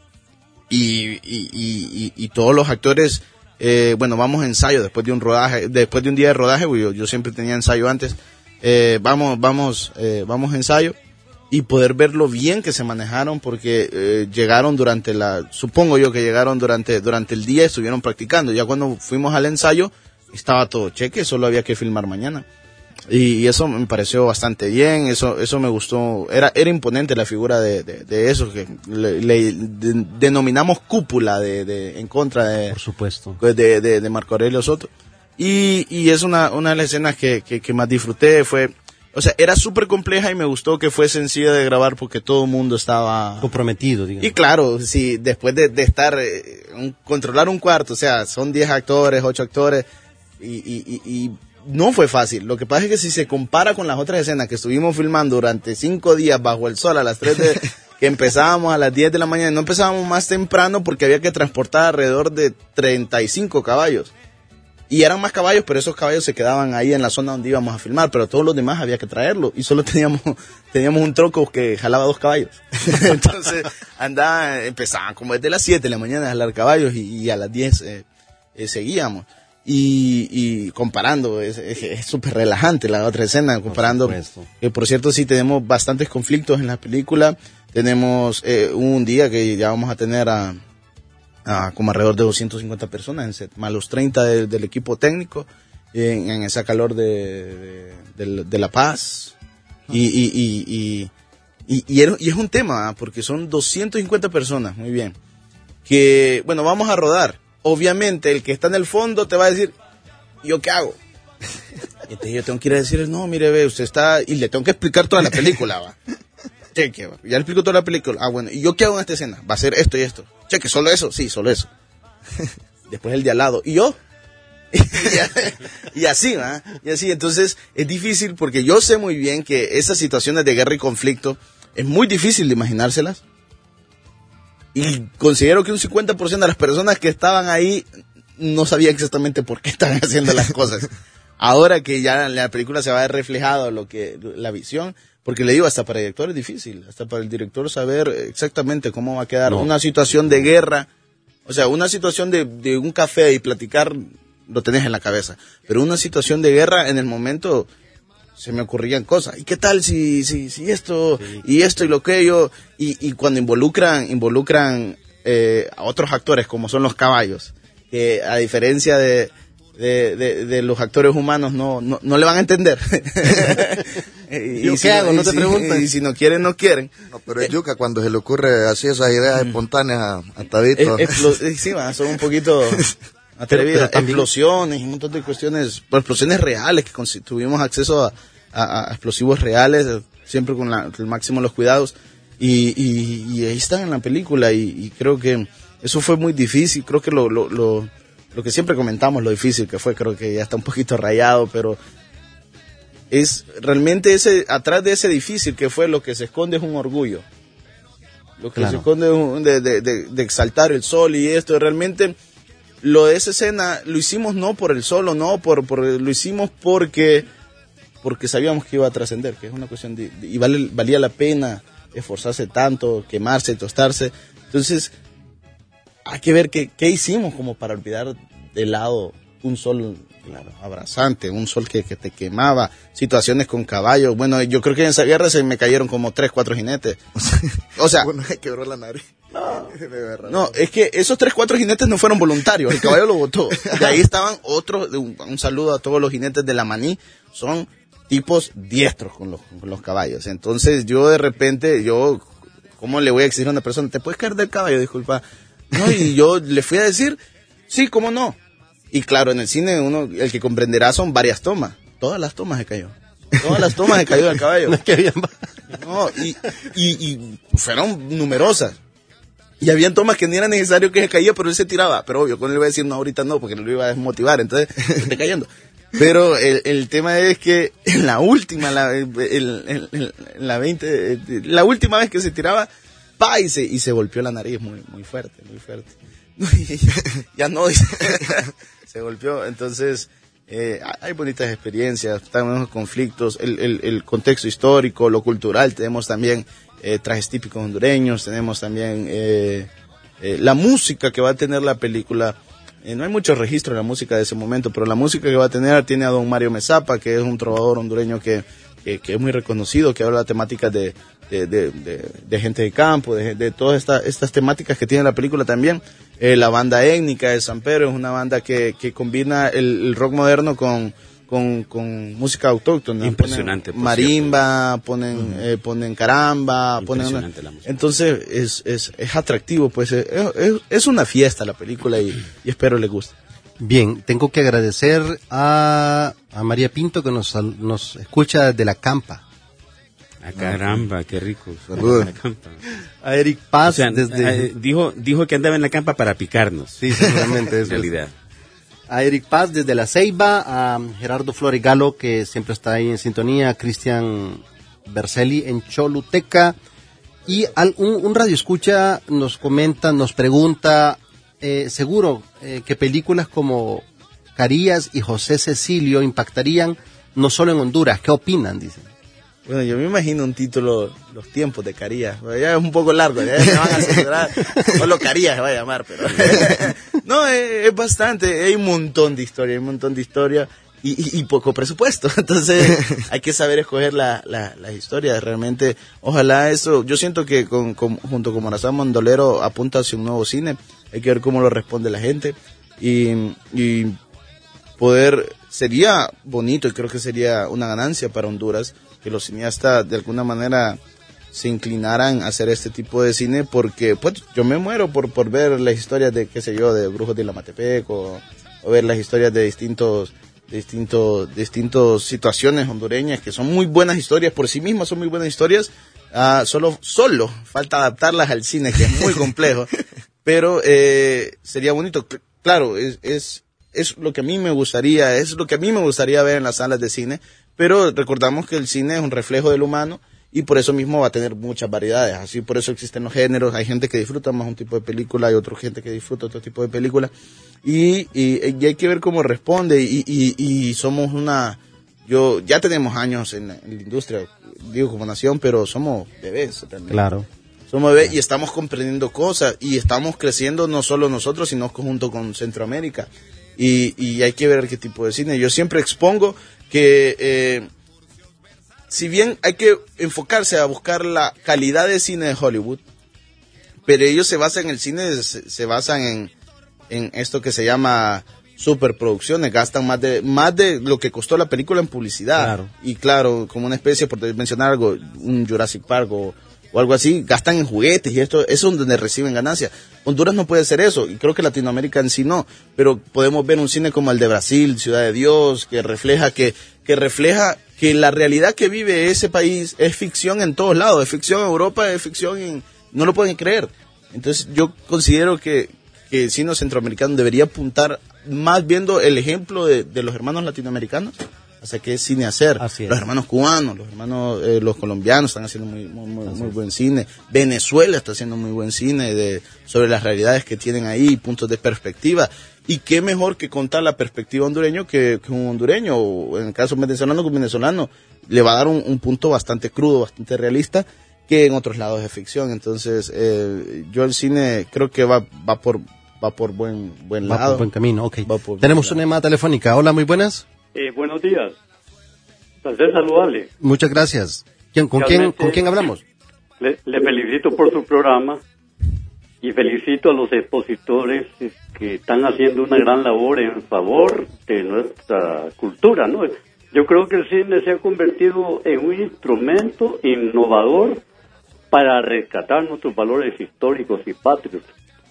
y, y, y, y, y todos los actores, eh, bueno, vamos a ensayo después de un rodaje, después de un día de rodaje, yo, yo siempre tenía ensayo antes, eh, vamos, vamos, eh, vamos a ensayo, y poder ver lo bien que se manejaron, porque eh, llegaron durante la, supongo yo que llegaron durante, durante el día, estuvieron practicando, ya cuando fuimos al ensayo, estaba todo cheque, solo había que filmar mañana. Y, y eso me pareció bastante bien, eso eso me gustó, era era imponente la figura de, de, de eso, que le, le de, denominamos cúpula de, de en contra de... Por supuesto. De, de, de Marco Aurelio Soto. Y, y es una, una de las escenas que, que, que más disfruté, fue... O sea, era súper compleja y me gustó que fue sencilla de grabar porque todo el mundo estaba... comprometido, digamos. Y claro, si después de, de estar, eh, un, controlar un cuarto, o sea, son diez actores, ocho actores... Y, y, y, y no fue fácil. Lo que pasa es que si se compara con las otras escenas que estuvimos filmando durante cinco días bajo el sol a las tres de, que empezábamos a las diez de la mañana, no empezábamos más temprano porque había que transportar alrededor de treinta y cinco caballos. Y eran más caballos, pero esos caballos se quedaban ahí en la zona donde íbamos a filmar, pero todos los demás había que traerlo. Y solo teníamos teníamos un troco que jalaba dos caballos. Entonces andaban, empezaban como desde las siete de la mañana a jalar caballos y, y a las diez eh, eh, seguíamos. Y, y comparando, es súper relajante la otra escena, comparando. Por, que por cierto sí tenemos bastantes conflictos en la película. Tenemos eh, un día que ya vamos a tener a... Uh, como alrededor de doscientas cincuenta personas en set, más los treinta de, del equipo técnico en, en esa calor de, de, de, de La Paz y, y, y, y, y, y, y es un tema, ¿eh? Porque son doscientas cincuenta personas, muy bien, que bueno, vamos a rodar, obviamente el que está en el fondo te va a decir, ¿yo qué hago? Entonces yo tengo que ir a decirle, no, mire, ve, usted está, y le tengo que explicar toda la película, va. Cheque, va. Ya le explico toda la película. Ah, bueno, ¿y yo qué hago en esta escena? Va a ser esto y esto. Cheque, ¿solo eso? Sí, solo eso. Después el de al lado. ¿Y yo? y así, ¿va? Y así, entonces es difícil porque yo sé muy bien que esas situaciones de guerra y conflicto es muy difícil de imaginárselas. Y considero que un cincuenta por ciento de las personas que estaban ahí no sabían exactamente por qué estaban haciendo las cosas. Ahora que ya en la película se va a ver reflejado lo que, la visión, porque le digo, hasta para el director es difícil, hasta para el director saber exactamente cómo va a quedar no. una situación de guerra, o sea, una situación de, de un café y platicar, lo tenés en la cabeza, pero una situación de guerra en el momento se me ocurrían cosas, ¿y qué tal si, si, si esto, sí. y esto y lo que yo, y, y cuando involucran, involucran eh, a otros actores como son los caballos, que a diferencia de De, de, de los actores humanos no, no, no le van a entender. y, ¿Yo y qué si, hago? No y te si, preguntan. Y si no quieren, no quieren. No, pero es yuca cuando se le ocurre así esas ideas espontáneas a, a Tabito. Es, explo- sí, va, son un poquito atrevidas. Pero, pero también... Explosiones y un montón de cuestiones, pues, explosiones reales, que cons- tuvimos acceso a, a, a explosivos reales, siempre con la, el máximo de los cuidados. Y, y, y ahí están en la película y, y creo que eso fue muy difícil. Creo que lo... lo, lo Lo que siempre comentamos, lo difícil que fue, creo que ya está un poquito rayado, pero es realmente ese, atrás de ese difícil que fue, lo que se esconde es un orgullo. Lo que claro. se esconde es un, de, de, de, de exaltar el sol y esto, realmente lo de esa escena lo hicimos no por el sol o no, por, por, lo hicimos porque, porque sabíamos que iba a trascender, que es una cuestión de, de y vale, valía la pena esforzarse tanto, quemarse, tostarse. Entonces, hay que ver qué, qué hicimos como para olvidar de lado un sol claro, abrasante, un sol que, que te quemaba, situaciones con caballos. Bueno, yo creo que en esa guerra se me cayeron como tres, cuatro jinetes. O sea, bueno, me quebró la nariz. No, no, es que esos tres, cuatro jinetes no fueron voluntarios, el caballo lo botó. Y ahí estaban otros, un, un saludo a todos los jinetes de la Maní, son tipos diestros con los, con los caballos. Entonces yo de repente, yo, ¿cómo le voy a exigir a una persona? ¿Te puedes caer del caballo? Disculpa. No, y yo le fui a decir, sí, ¿cómo no? Y claro, en el cine uno, el que comprenderá son varias tomas. Todas las tomas se cayó. Todas las tomas se cayó del caballo. No, es que había... no y, y, y fueron numerosas. Y habían tomas que ni era necesario que se caía, pero él se tiraba. Pero obvio, cuando le iba a decir no, ahorita no, porque lo iba a desmotivar. Entonces, se está cayendo. Pero el, el tema es que en la última, la, el, el, el, la veinte, la última vez que se tiraba, pa, y se, y se golpeó la nariz muy, muy fuerte, muy fuerte. Ya no, se golpeó. Entonces, eh, hay bonitas experiencias, tenemos conflictos, el, el, el contexto histórico, lo cultural, tenemos también eh, trajes típicos hondureños, tenemos también eh, eh, la música que va a tener la película. Eh, no hay mucho registro de la música de ese momento, pero la música que va a tener tiene a don Mario Mesapa, que es un trovador hondureño que, que, que es muy reconocido, que habla de temáticas de, de, de, de, de gente de campo, de, de todas esta, estas temáticas que tiene la película también. Eh, la banda étnica de San Pedro es una banda que, que combina el, el rock moderno con, con, con música autóctona. Impresionante. Ponen marimba, ponen, uh-huh. eh, ponen caramba, ponen una... la música. Entonces es, es, es atractivo, pues es, es, es una fiesta la película y, y espero les guste. Bien, tengo que agradecer a, a María Pinto que nos, nos escucha desde La Campa. Ah, caramba, qué rico. Saludos. A Eric Paz, o sea, desde... eh, dijo, dijo que andaba en la campa para picarnos. Sí, seguramente eso. En realidad. Es. A Eric Paz desde La Ceiba, a Gerardo Flores Galo, que siempre está ahí en sintonía, a Cristian Berceli en Choluteca, y al, un, un radio escucha nos comenta, nos pregunta, eh, seguro eh, que películas como Carías y José Cecilio impactarían no solo en Honduras. ¿Qué opinan? Dicen. Bueno, yo me imagino un título, Los tiempos de Carías. Ya es un poco largo, ya me van a censurar. Solo Carías se va a llamar, pero... No, es, es bastante, hay un montón de historia, hay un montón de historia y, y, y poco presupuesto. Entonces hay que saber escoger la, la, las historias. Realmente, ojalá eso... Yo siento que con, con, junto con Morazán Mondolero apunta hacia un nuevo cine. Hay que ver cómo lo responde la gente. Y, y poder... Sería bonito y creo que sería una ganancia para Honduras que los cineastas de alguna manera se inclinaran a hacer este tipo de cine, porque pues yo me muero por, por ver las historias de, qué sé yo, de Brujos de Ilamatepec o, o ver las historias de distintos, distintos, distintos situaciones hondureñas que son muy buenas historias, por sí mismas son muy buenas historias, uh, solo, solo falta adaptarlas al cine, que es muy complejo, pero eh, sería bonito, claro, es... es es lo que a mí me gustaría, es lo que a mí me gustaría ver en las salas de cine, pero recordamos que el cine es un reflejo del humano y por eso mismo va a tener muchas variedades, así por eso existen los géneros, hay gente que disfruta más un tipo de película, hay otra gente que disfruta otro tipo de película y, y, y hay que ver cómo responde y, y, y somos una, yo ya tenemos años en la, en la industria, digo como nación, pero somos bebés también. Claro. Somos bebés y estamos comprendiendo cosas y estamos creciendo no solo nosotros, sino junto con Centroamérica. Y, y hay que ver qué tipo de cine. Yo siempre expongo que eh, si bien hay que enfocarse a buscar la calidad de cine de Hollywood, pero ellos se basan en el cine, se, se basan en, en esto que se llama superproducciones, gastan más de más de lo que costó la película en publicidad. Claro. Y claro, como una especie, por mencionar algo, un Jurassic Park o o algo así, gastan en juguetes y esto, eso es donde reciben ganancias. Honduras no puede hacer eso, y creo que Latinoamérica en sí no, pero podemos ver un cine como el de Brasil, Ciudad de Dios, que refleja que, que refleja que la realidad que vive ese país es ficción en todos lados, es ficción en Europa, es ficción en, no lo pueden creer. Entonces yo considero que, que el cine centroamericano debería apuntar más viendo el ejemplo de, de los hermanos latinoamericanos, o sea, qué cine hacer. Los hermanos cubanos, los hermanos, eh, los colombianos están haciendo muy, muy, muy, muy buen cine. Venezuela está haciendo muy buen cine de, sobre las realidades que tienen ahí, puntos de perspectiva. Y qué mejor que contar la perspectiva hondureño que, que un hondureño, o en el caso venezolano, que un venezolano, le va a dar un, un punto bastante crudo, bastante realista, que en otros lados de ficción. Entonces, eh, yo el cine creo que va, va por, va por buen, buen va lado. Va por buen camino, ok. Tenemos una llamada telefónica. Hola, muy buenas. Eh, buenos días. Placer saludarle. Muchas gracias. ¿Quién, con, quién, ¿Con quién hablamos? Le, le felicito por su programa y felicito a los expositores que están haciendo una gran labor en favor de nuestra cultura, ¿no? Yo creo que el cine se ha convertido en un instrumento innovador para rescatar nuestros valores históricos y patrios.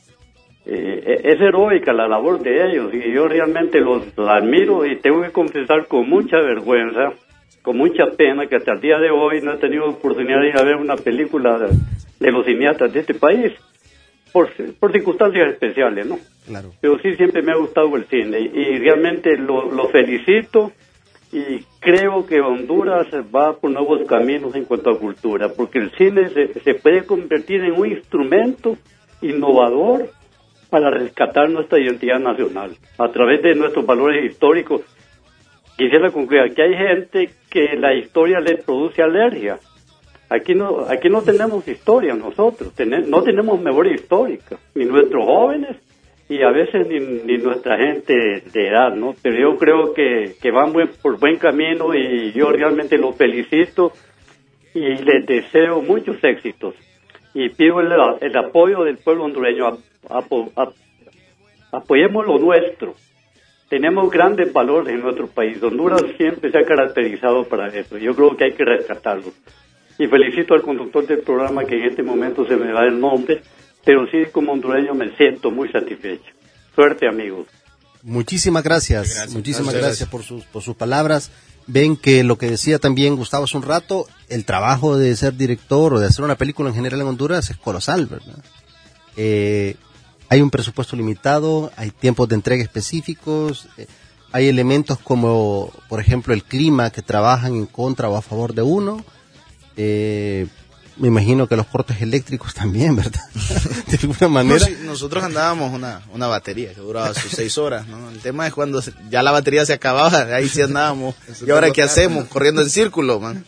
Eh, es heroica la labor de ellos y yo realmente los, los admiro y tengo que confesar con mucha vergüenza, con mucha pena, que hasta el día de hoy no he tenido oportunidad de ir a ver una película de, de los cineastas de este país por, por circunstancias especiales, ¿no? Claro. Pero sí siempre me ha gustado el cine y, y realmente lo, lo felicito y creo que Honduras va por nuevos caminos en cuanto a cultura, porque el cine se, se puede convertir en un instrumento innovador para rescatar nuestra identidad nacional a través de nuestros valores históricos. Quisiera concluir que hay gente que la historia le produce alergia. Aquí no aquí no tenemos historia nosotros, ten, no tenemos memoria histórica, ni nuestros jóvenes y a veces ni, ni nuestra gente de edad, ¿no? Pero yo creo que, que van buen, por buen camino y yo realmente los felicito y les deseo muchos éxitos. Y pido el, el apoyo del pueblo hondureño. A, a, a, apoyemos lo nuestro. Tenemos grandes valores en nuestro país. Honduras siempre se ha caracterizado para eso. Yo creo que hay que rescatarlo. Y felicito al conductor del programa, que en este momento se me va el nombre, pero sí, como hondureño me siento muy satisfecho. Suerte, amigos. Muchísimas gracias. gracias. Muchísimas gracias, gracias por sus por sus palabras. Ven que lo que decía también Gustavo hace un rato, el trabajo de ser director o de hacer una película en general en Honduras es colosal, ¿verdad? Eh, hay un presupuesto limitado, hay tiempos de entrega específicos, eh, hay elementos como, por ejemplo, el clima, que trabajan en contra o a favor de uno. Eh, me imagino que los cortes eléctricos también, ¿verdad? De alguna manera. No, sí, nosotros andábamos una, una batería que duraba sus seis horas, ¿no? El tema es cuando se, ya la batería se acababa, ahí sí andábamos. ¿Y ahora qué hacemos? Corriendo en círculo, man.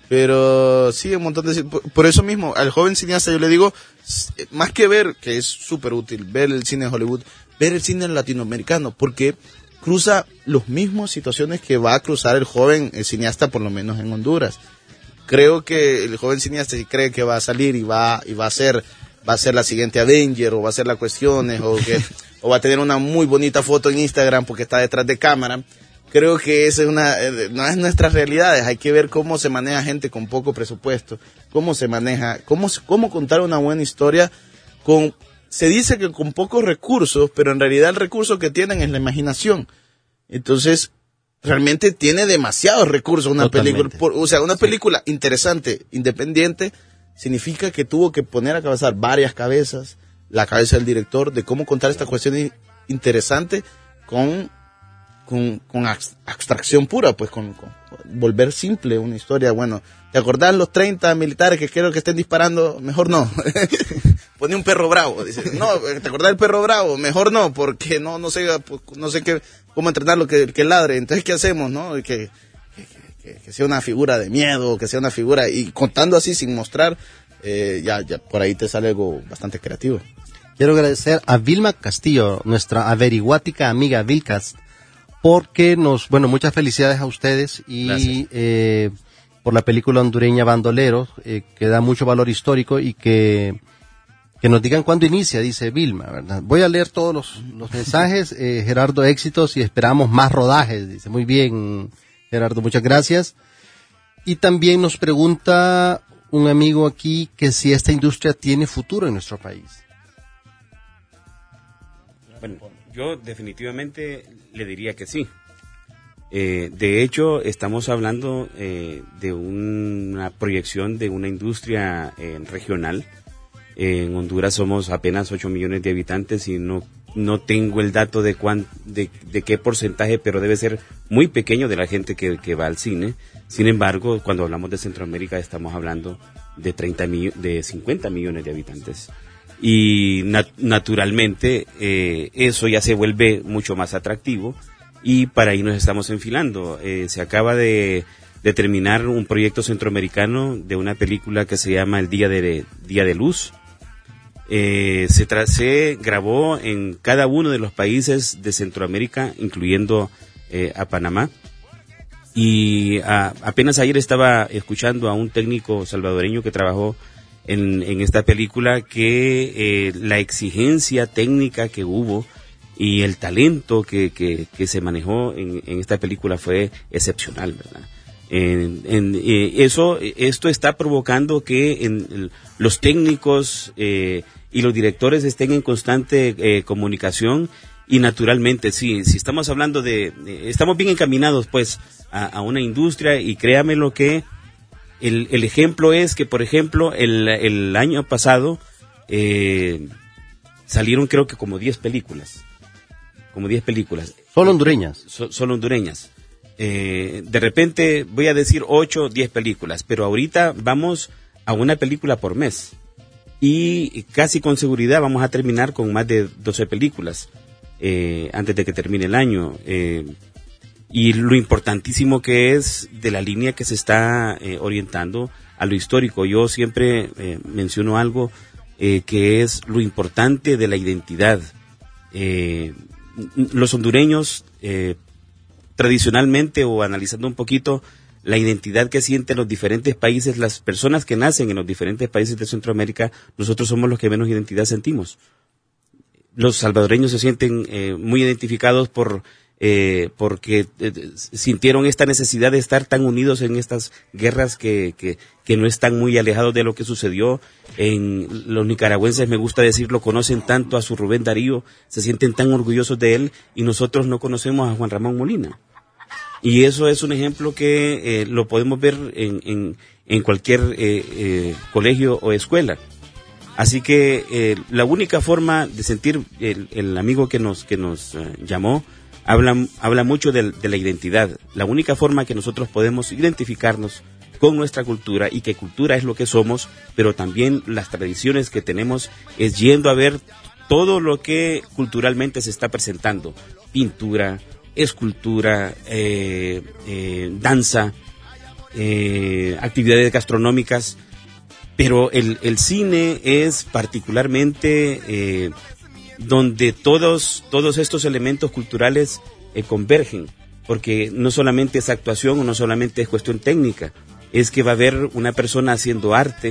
Pero sí, un montón de... Por, por eso mismo, al joven cineasta yo le digo, más que ver, que es súper útil, ver el cine de Hollywood, ver el cine latinoamericano, porque cruza las mismas situaciones que va a cruzar el joven el cineasta, por lo menos en Honduras. Creo que el joven cineasta, si cree que va a salir y va y va a ser va a ser la siguiente Avenger, o va a ser la Cuestiones, o que o va a tener una muy bonita foto en Instagram porque está detrás de cámara, creo que esa es una no es nuestras realidades. Hay que ver cómo se maneja gente con poco presupuesto, cómo se maneja, cómo cómo contar una buena historia con, se dice que con pocos recursos, pero en realidad el recurso que tienen es la imaginación. Entonces, realmente tiene demasiados recursos una Totalmente. película, por, o sea, una sí. película interesante, independiente, significa que tuvo que poner a cabezar varias cabezas, la cabeza del director, de cómo contar esta cuestión interesante con, con, con abstracción pura, pues con, con volver simple una historia. Bueno, ¿te acordás los treinta militares que quiero que estén disparando? Mejor no. Pone un perro bravo, dice, no, ¿te acordás del perro bravo? Mejor no, porque no, no sé, no sé qué, cómo entrenarlo que, que ladre. Entonces, ¿qué hacemos, no? Que, que, que, que sea una figura de miedo, que sea una figura, y contando así sin mostrar, eh, ya, ya por ahí te sale algo bastante creativo. Quiero agradecer a Vilma Castillo, nuestra averiguática amiga Vilcas, porque nos, bueno, muchas felicidades a ustedes y eh, por la película hondureña Bandoleros, eh, que da mucho valor histórico y que Que nos digan cuándo inicia, dice Vilma, ¿verdad? Voy a leer todos los, los mensajes. Eh, Gerardo, éxitos y esperamos más rodajes. Dice, muy bien, Gerardo, muchas gracias. Y también nos pregunta un amigo aquí que si esta industria tiene futuro en nuestro país. Bueno, yo definitivamente le diría que sí. Eh, de hecho, estamos hablando eh, de una proyección de una industria eh, regional. En Honduras somos apenas ocho millones de habitantes y no no tengo el dato de, cuán, de de qué porcentaje, pero debe ser muy pequeño de la gente que, que va al cine. Sin embargo, cuando hablamos de Centroamérica estamos hablando de treinta de cincuenta millones de habitantes. Y nat- naturalmente eh, eso ya se vuelve mucho más atractivo y para ahí nos estamos enfilando. Eh, se acaba de... de terminar un proyecto centroamericano de una película que se llama El Día de, Día de Luz. Eh, se, tra- se grabó en cada uno de los países de Centroamérica, incluyendo eh, a Panamá. Y a, apenas ayer estaba escuchando a un técnico salvadoreño que trabajó en, en esta película que eh, la exigencia técnica que hubo y el talento que, que, que se manejó en, en esta película fue excepcional, ¿verdad? En, en, eh, eso, esto está provocando que en, en, los técnicos eh, y los directores estén en constante eh, comunicación y naturalmente, sí, si estamos hablando de, eh, estamos bien encaminados pues a, a una industria y créame lo que el, el ejemplo es que, por ejemplo, el, el año pasado eh, salieron creo que como diez películas, como diez películas. Solo hondureñas. So, solo hondureñas. Eh, de repente voy a decir ocho, diez películas, pero ahorita vamos a una película por mes y casi con seguridad vamos a terminar con más de doce películas eh, antes de que termine el año. Eh, y lo importantísimo que es de la línea que se está eh, orientando a lo histórico. Yo siempre eh, menciono algo eh, que es lo importante de la identidad. Eh, los hondureños eh, tradicionalmente o analizando un poquito la identidad que sienten los diferentes países, las personas que nacen en los diferentes países de Centroamérica, nosotros somos los que menos identidad sentimos. Los salvadoreños se sienten eh, muy identificados por eh, porque eh, sintieron esta necesidad de estar tan unidos en estas guerras que, que, que no están muy alejados de lo que sucedió. En los nicaragüenses, me gusta decirlo, conocen tanto a su Rubén Darío, se sienten tan orgullosos de él y nosotros no conocemos a Juan Ramón Molina. Y eso es un ejemplo que eh, lo podemos ver en, en, en cualquier eh, eh, colegio o escuela. Así que eh, la única forma de sentir, el, el amigo que nos que nos eh, llamó, habla, habla mucho de, de la identidad. La única forma que nosotros podemos identificarnos con nuestra cultura, y que cultura es lo que somos, pero también las tradiciones que tenemos es yendo a ver todo lo que culturalmente se está presentando, pintura, escultura, eh, eh, danza, eh, actividades gastronómicas, pero el, el cine es particularmente eh, donde todos, todos estos elementos culturales eh, convergen, porque no solamente es actuación o no solamente es cuestión técnica, es que va a haber una persona haciendo arte,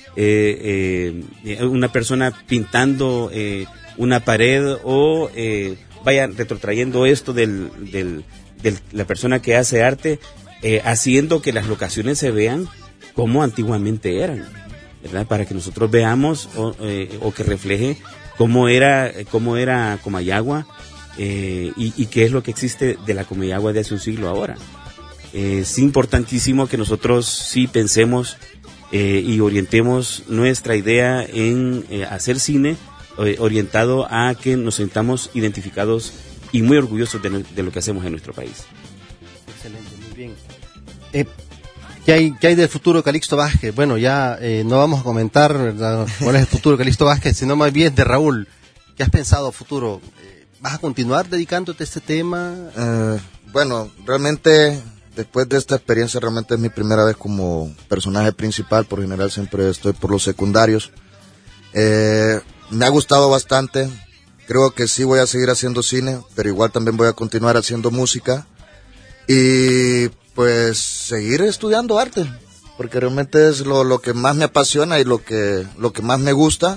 eh, eh, una persona pintando eh, una pared, o eh, vaya retrotrayendo esto del, del, del la persona que hace arte, eh, haciendo que las locaciones se vean como antiguamente eran, ¿verdad? Para que nosotros veamos o, eh, o que refleje cómo era, cómo era Comayagua, eh, y, y qué es lo que existe de la Comayagua de hace un siglo ahora. Eh, es importantísimo que nosotros sí pensemos eh, y orientemos nuestra idea en eh, hacer cine eh, orientado a que nos sintamos identificados y muy orgullosos de, de lo que hacemos en nuestro país. Excelente, muy bien. Eh, ¿qué hay, qué hay del futuro de Calixto Vázquez? Bueno, ya eh, no vamos a comentar, ¿verdad?, cuál es el futuro de Calixto Vázquez, sino más bien de Raúl. ¿Qué has pensado futuro? Eh, ¿Vas a continuar dedicándote a este tema? Uh, bueno, realmente, después de esta experiencia, realmente es mi primera vez como personaje principal. Por general siempre estoy por los secundarios. Eh, me ha gustado bastante. Creo que sí voy a seguir haciendo cine, pero igual también voy a continuar haciendo música. Y pues seguir estudiando arte, porque realmente es lo, lo que más me apasiona y lo que, lo que más me gusta.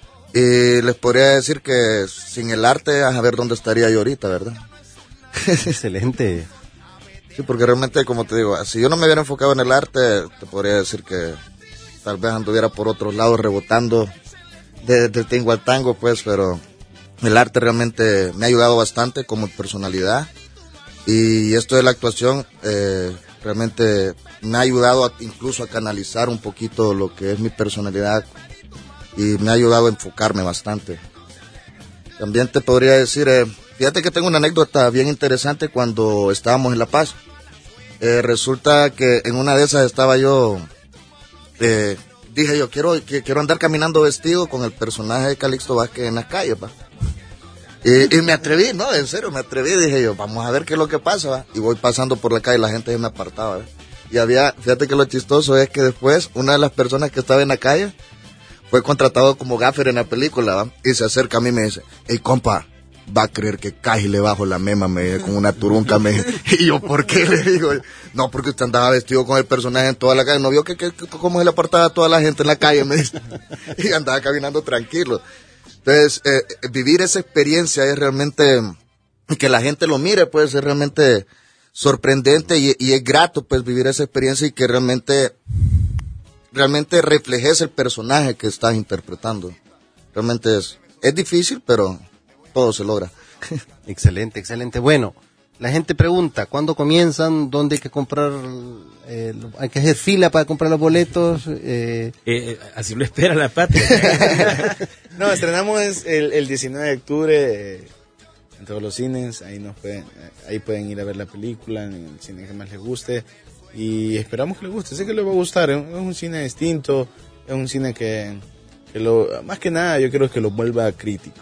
Y les podría decir que sin el arte, a ver dónde estaría yo ahorita, ¿verdad? Excelente. Sí, porque realmente, como te digo, si yo no me hubiera enfocado en el arte, te podría decir que tal vez anduviera por otros lados rebotando de, de tingo al tango, pues, pero el arte realmente me ha ayudado bastante como personalidad. Y esto de la actuación eh, realmente me ha ayudado a, incluso a canalizar un poquito lo que es mi personalidad, y me ha ayudado a enfocarme bastante. También te podría decir, eh, fíjate que tengo una anécdota bien interesante cuando estábamos en La Paz. Eh, resulta que en una de esas estaba yo, eh, dije yo, quiero, quiero andar caminando vestido con el personaje de Calixto Vázquez en las calles, pa. Y, y me atreví, no, en serio, me atreví, dije yo, vamos a ver qué es lo que pasa, ¿va? Y voy pasando por la calle, la gente se me apartaba, ¿va? Y había, fíjate que lo chistoso es que después, una de las personas que estaba en la calle, fue contratado como gaffer en la película, ¿va? Y se acerca a mí y me dice, hey, compa, va a creer que caje le bajo la mema, me dice, con una turunca, me dice. Y yo, ¿por qué? Le digo, no, porque usted andaba vestido con el personaje en toda la calle, no vio que, que, que cómo se le apartaba a toda la gente en la calle, me dice. Y andaba caminando tranquilo. Entonces, eh, vivir esa experiencia es realmente, que la gente lo mire, pues es realmente sorprendente, y, y es grato, pues, vivir esa experiencia, y que realmente, realmente reflejes el personaje que estás interpretando. Realmente es, es difícil, pero todo se logra. Excelente, excelente. Bueno, la gente pregunta, ¿cuándo comienzan? ¿Dónde hay que comprar? Eh, ¿Hay que hacer fila para comprar los boletos? Eh... Eh, así lo espera la patria. No, estrenamos el, el diecinueve de octubre eh, en todos los cines. Ahí nos pueden, ahí pueden ir a ver la película en el cine que más les guste, y esperamos que les guste. Sé que les va a gustar. Es un, es un cine distinto, es un cine que, que lo, más que nada yo creo que lo vuelva crítico.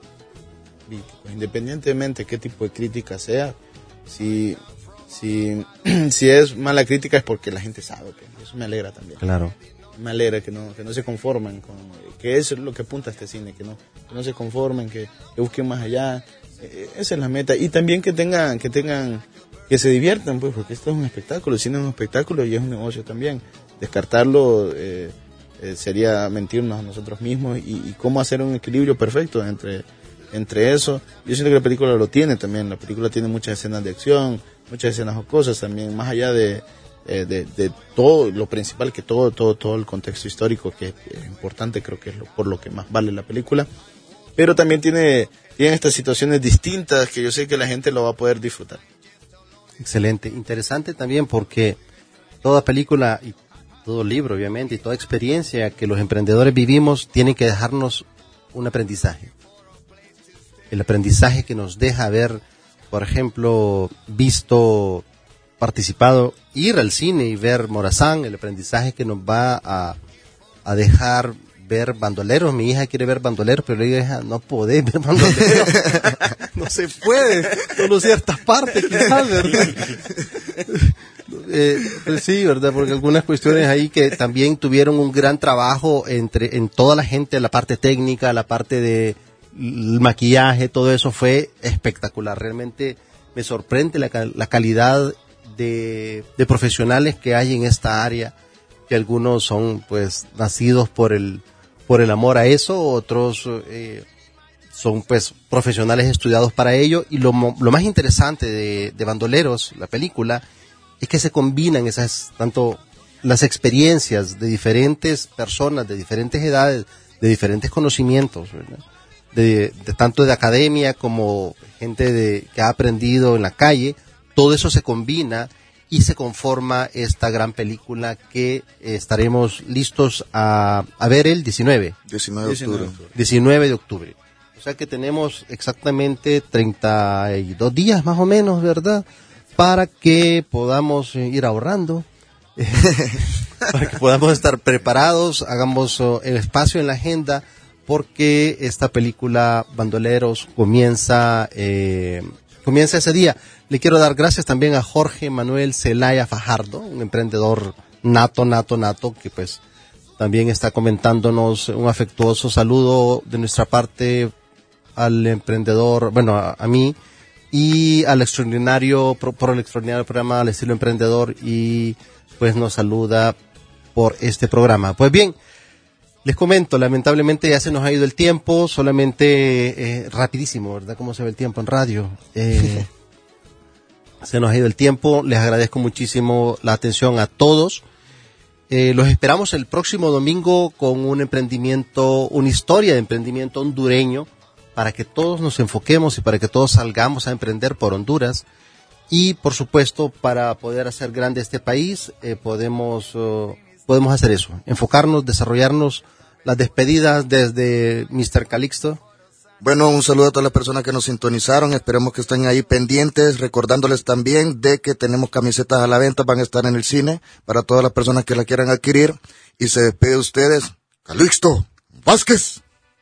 Independientemente de qué tipo de crítica sea, si si si es mala crítica es porque la gente sabe, que eso me alegra también. Claro. Me alegra que no que no se conformen con, que eso es lo que apunta a este cine, que no que no se conformen, que, que busquen más allá. Eh, esa es la meta, y también que tengan que tengan que se diviertan, pues, porque esto es un espectáculo, el cine es un espectáculo y es un negocio también. Descartarlo eh, eh, sería mentirnos a nosotros mismos, y, y cómo hacer un equilibrio perfecto entre entre eso. Yo siento que la película lo tiene también. La película tiene muchas escenas de acción, muchas escenas jocosas también, más allá de, eh, de, de todo lo principal, que todo todo todo el contexto histórico, que es importante, creo que es lo, por lo que más vale la película. Pero también tiene, tiene estas situaciones distintas que yo sé que la gente lo va a poder disfrutar. Excelente, interesante también, porque toda película y todo libro, obviamente, y toda experiencia que los emprendedores vivimos tiene que dejarnos un aprendizaje. El aprendizaje que nos deja haber, por ejemplo, visto participado, ir al cine y ver Morazán, el aprendizaje que nos va a, a dejar ver Bandoleros. Mi hija quiere ver Bandoleros, pero le digo, hija, no podés ver Bandoleros. No se puede, solo ciertas partes quizás, ¿verdad? Eh, pues sí, ¿verdad? Porque algunas cuestiones ahí que también tuvieron un gran trabajo entre en toda la gente, la parte técnica, la parte de el maquillaje, todo eso fue espectacular. Realmente me sorprende la, la calidad de, de profesionales que hay en esta área, que algunos son pues nacidos por el por el amor a eso, otros eh, son pues profesionales estudiados para ello, y lo, lo más interesante de, de Bandoleros, la película, es que se combinan esas, tanto las experiencias de diferentes personas, de diferentes edades, de diferentes conocimientos, ¿verdad? De, de tanto de academia como gente de, que ha aprendido en la calle, todo eso se combina y se conforma esta gran película que eh, estaremos listos a, a ver el diecinueve. diecinueve de octubre. diecinueve de octubre. O sea que tenemos exactamente treinta y dos días más o menos, ¿verdad? Para que podamos eh, ir ahorrando, eh, para que podamos estar preparados, hagamos oh, el espacio en la agenda, porque esta película Bandoleros comienza eh, comienza ese día. Le quiero dar gracias también a Jorge Manuel Zelaya Fajardo, un emprendedor nato, nato, nato, que pues también está comentándonos un afectuoso saludo de nuestra parte al emprendedor, bueno, a, a mí, y al extraordinario, por, por el extraordinario programa Al Estilo Emprendedor, y pues nos saluda por este programa. Pues bien, les comento, lamentablemente ya se nos ha ido el tiempo, solamente eh, rapidísimo, ¿verdad? ¿Cómo se ve el tiempo en radio? Eh, se nos ha ido el tiempo, les agradezco muchísimo la atención a todos. Eh, los esperamos el próximo domingo con un emprendimiento, una historia de emprendimiento hondureño, para que todos nos enfoquemos y para que todos salgamos a emprender por Honduras. Y, por supuesto, para poder hacer grande este país, eh, podemos, uh, podemos hacer eso, enfocarnos, desarrollarnos. Las despedidas desde mister Calixto. Bueno, un saludo a todas las personas que nos sintonizaron, esperemos que estén ahí pendientes, recordándoles también de que tenemos camisetas a la venta, van a estar en el cine, para todas las personas que la quieran adquirir, y se despide de ustedes, Calixto Vázquez.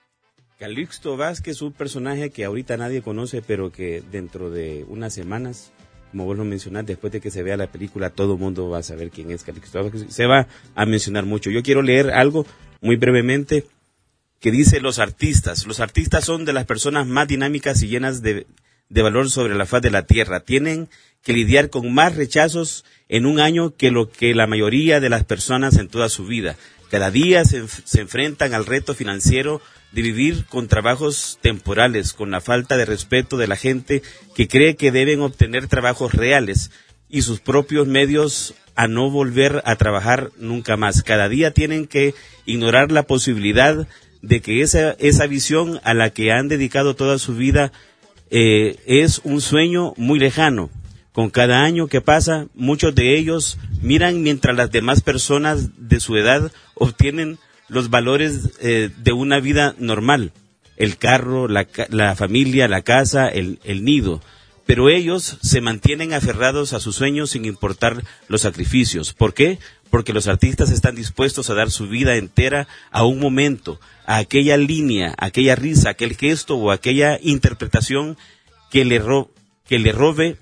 Calixto Vázquez, un personaje que ahorita nadie conoce, pero que dentro de unas semanas, como vos lo mencionás, después de que se vea la película, todo el mundo va a saber quién es Calixto Vázquez, se va a mencionar mucho. Yo quiero leer algo muy brevemente, que dice: los artistas. Los artistas son de las personas más dinámicas y llenas de, de valor sobre la faz de la tierra. Tienen que lidiar con más rechazos en un año que lo que la mayoría de las personas en toda su vida. Cada día se, se enfrentan al reto financiero de vivir con trabajos temporales, con la falta de respeto de la gente que cree que deben obtener trabajos reales y sus propios medios a no volver a trabajar nunca más. Cada día tienen que ignorar la posibilidad de que esa, esa visión a la que han dedicado toda su vida eh, es un sueño muy lejano. Con cada año que pasa, muchos de ellos miran mientras las demás personas de su edad obtienen los valores eh, de una vida normal. El carro, la, la familia, la casa, el, el nido. Pero ellos se mantienen aferrados a sus sueños sin importar los sacrificios. ¿Por qué? Porque los artistas están dispuestos a dar su vida entera a un momento, a aquella línea, a aquella risa, aquel gesto o aquella interpretación que le, ro- que le robe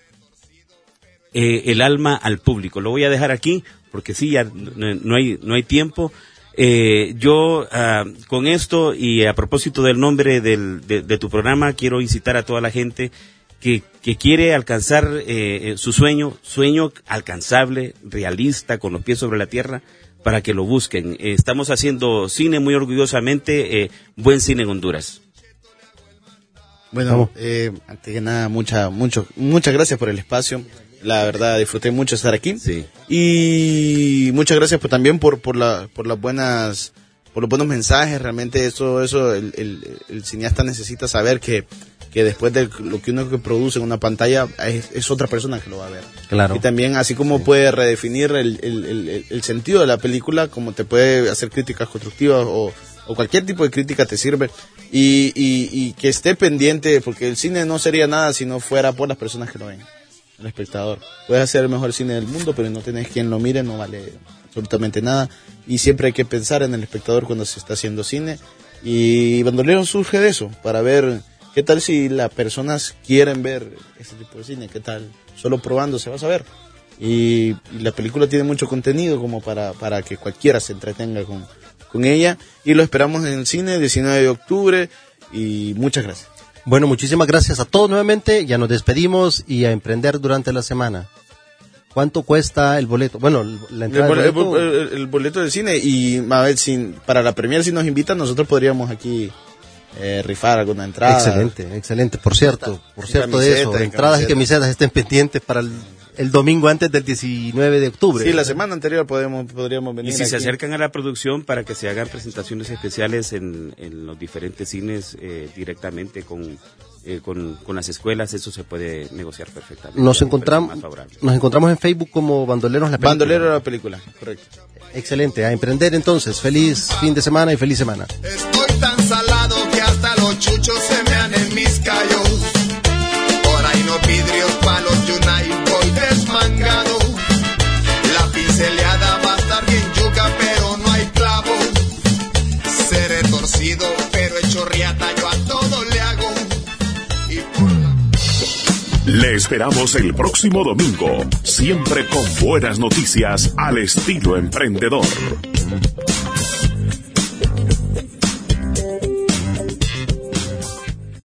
eh, el alma al público. Lo voy a dejar aquí porque sí, ya no, no hay, no hay tiempo. Eh, yo uh, con esto y a propósito del nombre del, de, de tu programa, quiero incitar a toda la gente que, que quiere alcanzar eh, su sueño, sueño alcanzable, realista, con los pies sobre la tierra, para que lo busquen. Eh, estamos haciendo cine muy orgullosamente, eh, buen cine en Honduras. Bueno, eh, antes que nada, mucha, mucho, muchas gracias por el espacio. La verdad, disfruté mucho estar aquí. Sí. Y muchas gracias por, también por, por, la, por las buenas, por los buenos mensajes. Realmente eso, eso el, el, el cineasta necesita saber que, que después de lo que uno que produce en una pantalla es, es otra persona que lo va a ver. Claro. Y también, así como sí. puede redefinir el, el, el, el sentido de la película, como te puede hacer críticas constructivas o, o cualquier tipo de crítica te sirve. Y, y, y que esté pendiente, porque el cine no sería nada si no fuera por las personas que lo ven. al espectador. Puedes hacer el mejor cine del mundo, pero no tenés quien lo mire, no vale absolutamente nada. Y siempre hay que pensar en el espectador cuando se está haciando cine. Y Bandolero surge de eso, para ver qué tal si las personas quieren ver ese tipo de cine, qué tal, solo probando se va a saber. Y, y la película tiene mucho contenido como para, para que cualquiera se entretenga con, con ella. Y lo esperamos en el cine, diecinueve de octubre, y muchas gracias. Bueno, muchísimas gracias a todos nuevamente, ya nos despedimos y a emprender durante la semana. ¿Cuánto cuesta el boleto? Bueno, la entrada el, del boleto, boleto... el, el, el boleto del cine, y a ver, si, para la premier si nos invitan, nosotros podríamos aquí eh, rifar alguna entrada. Excelente, excelente. Por cierto, por cierto camiseta, de eso, en entradas camiseta. y camisetas estén pendientes para el, el domingo antes del diecinueve de octubre. Sí, la semana anterior podemos, podríamos venir. Y si aquí. se acercan a la producción para que se hagan presentaciones especiales en, en los diferentes cines eh, directamente con, eh, con, con las escuelas, eso se puede negociar perfectamente. Nos encontramos, nos encontramos en Facebook como Bandoleros la película. Bandolero la película, correcto. Excelente, a emprender entonces. Feliz fin de semana y feliz semana. Estoy tan salado que hasta los chuchos se mean en mis callos. Por ahí no vidrios, palos y una voy desmangado. La pinceleada va a estar bien yuca, pero no hay clavo. Seré torcido, pero hecho riata, yo a todo le hago. Y por la... Le esperamos el próximo domingo, siempre con buenas noticias al estilo emprendedor.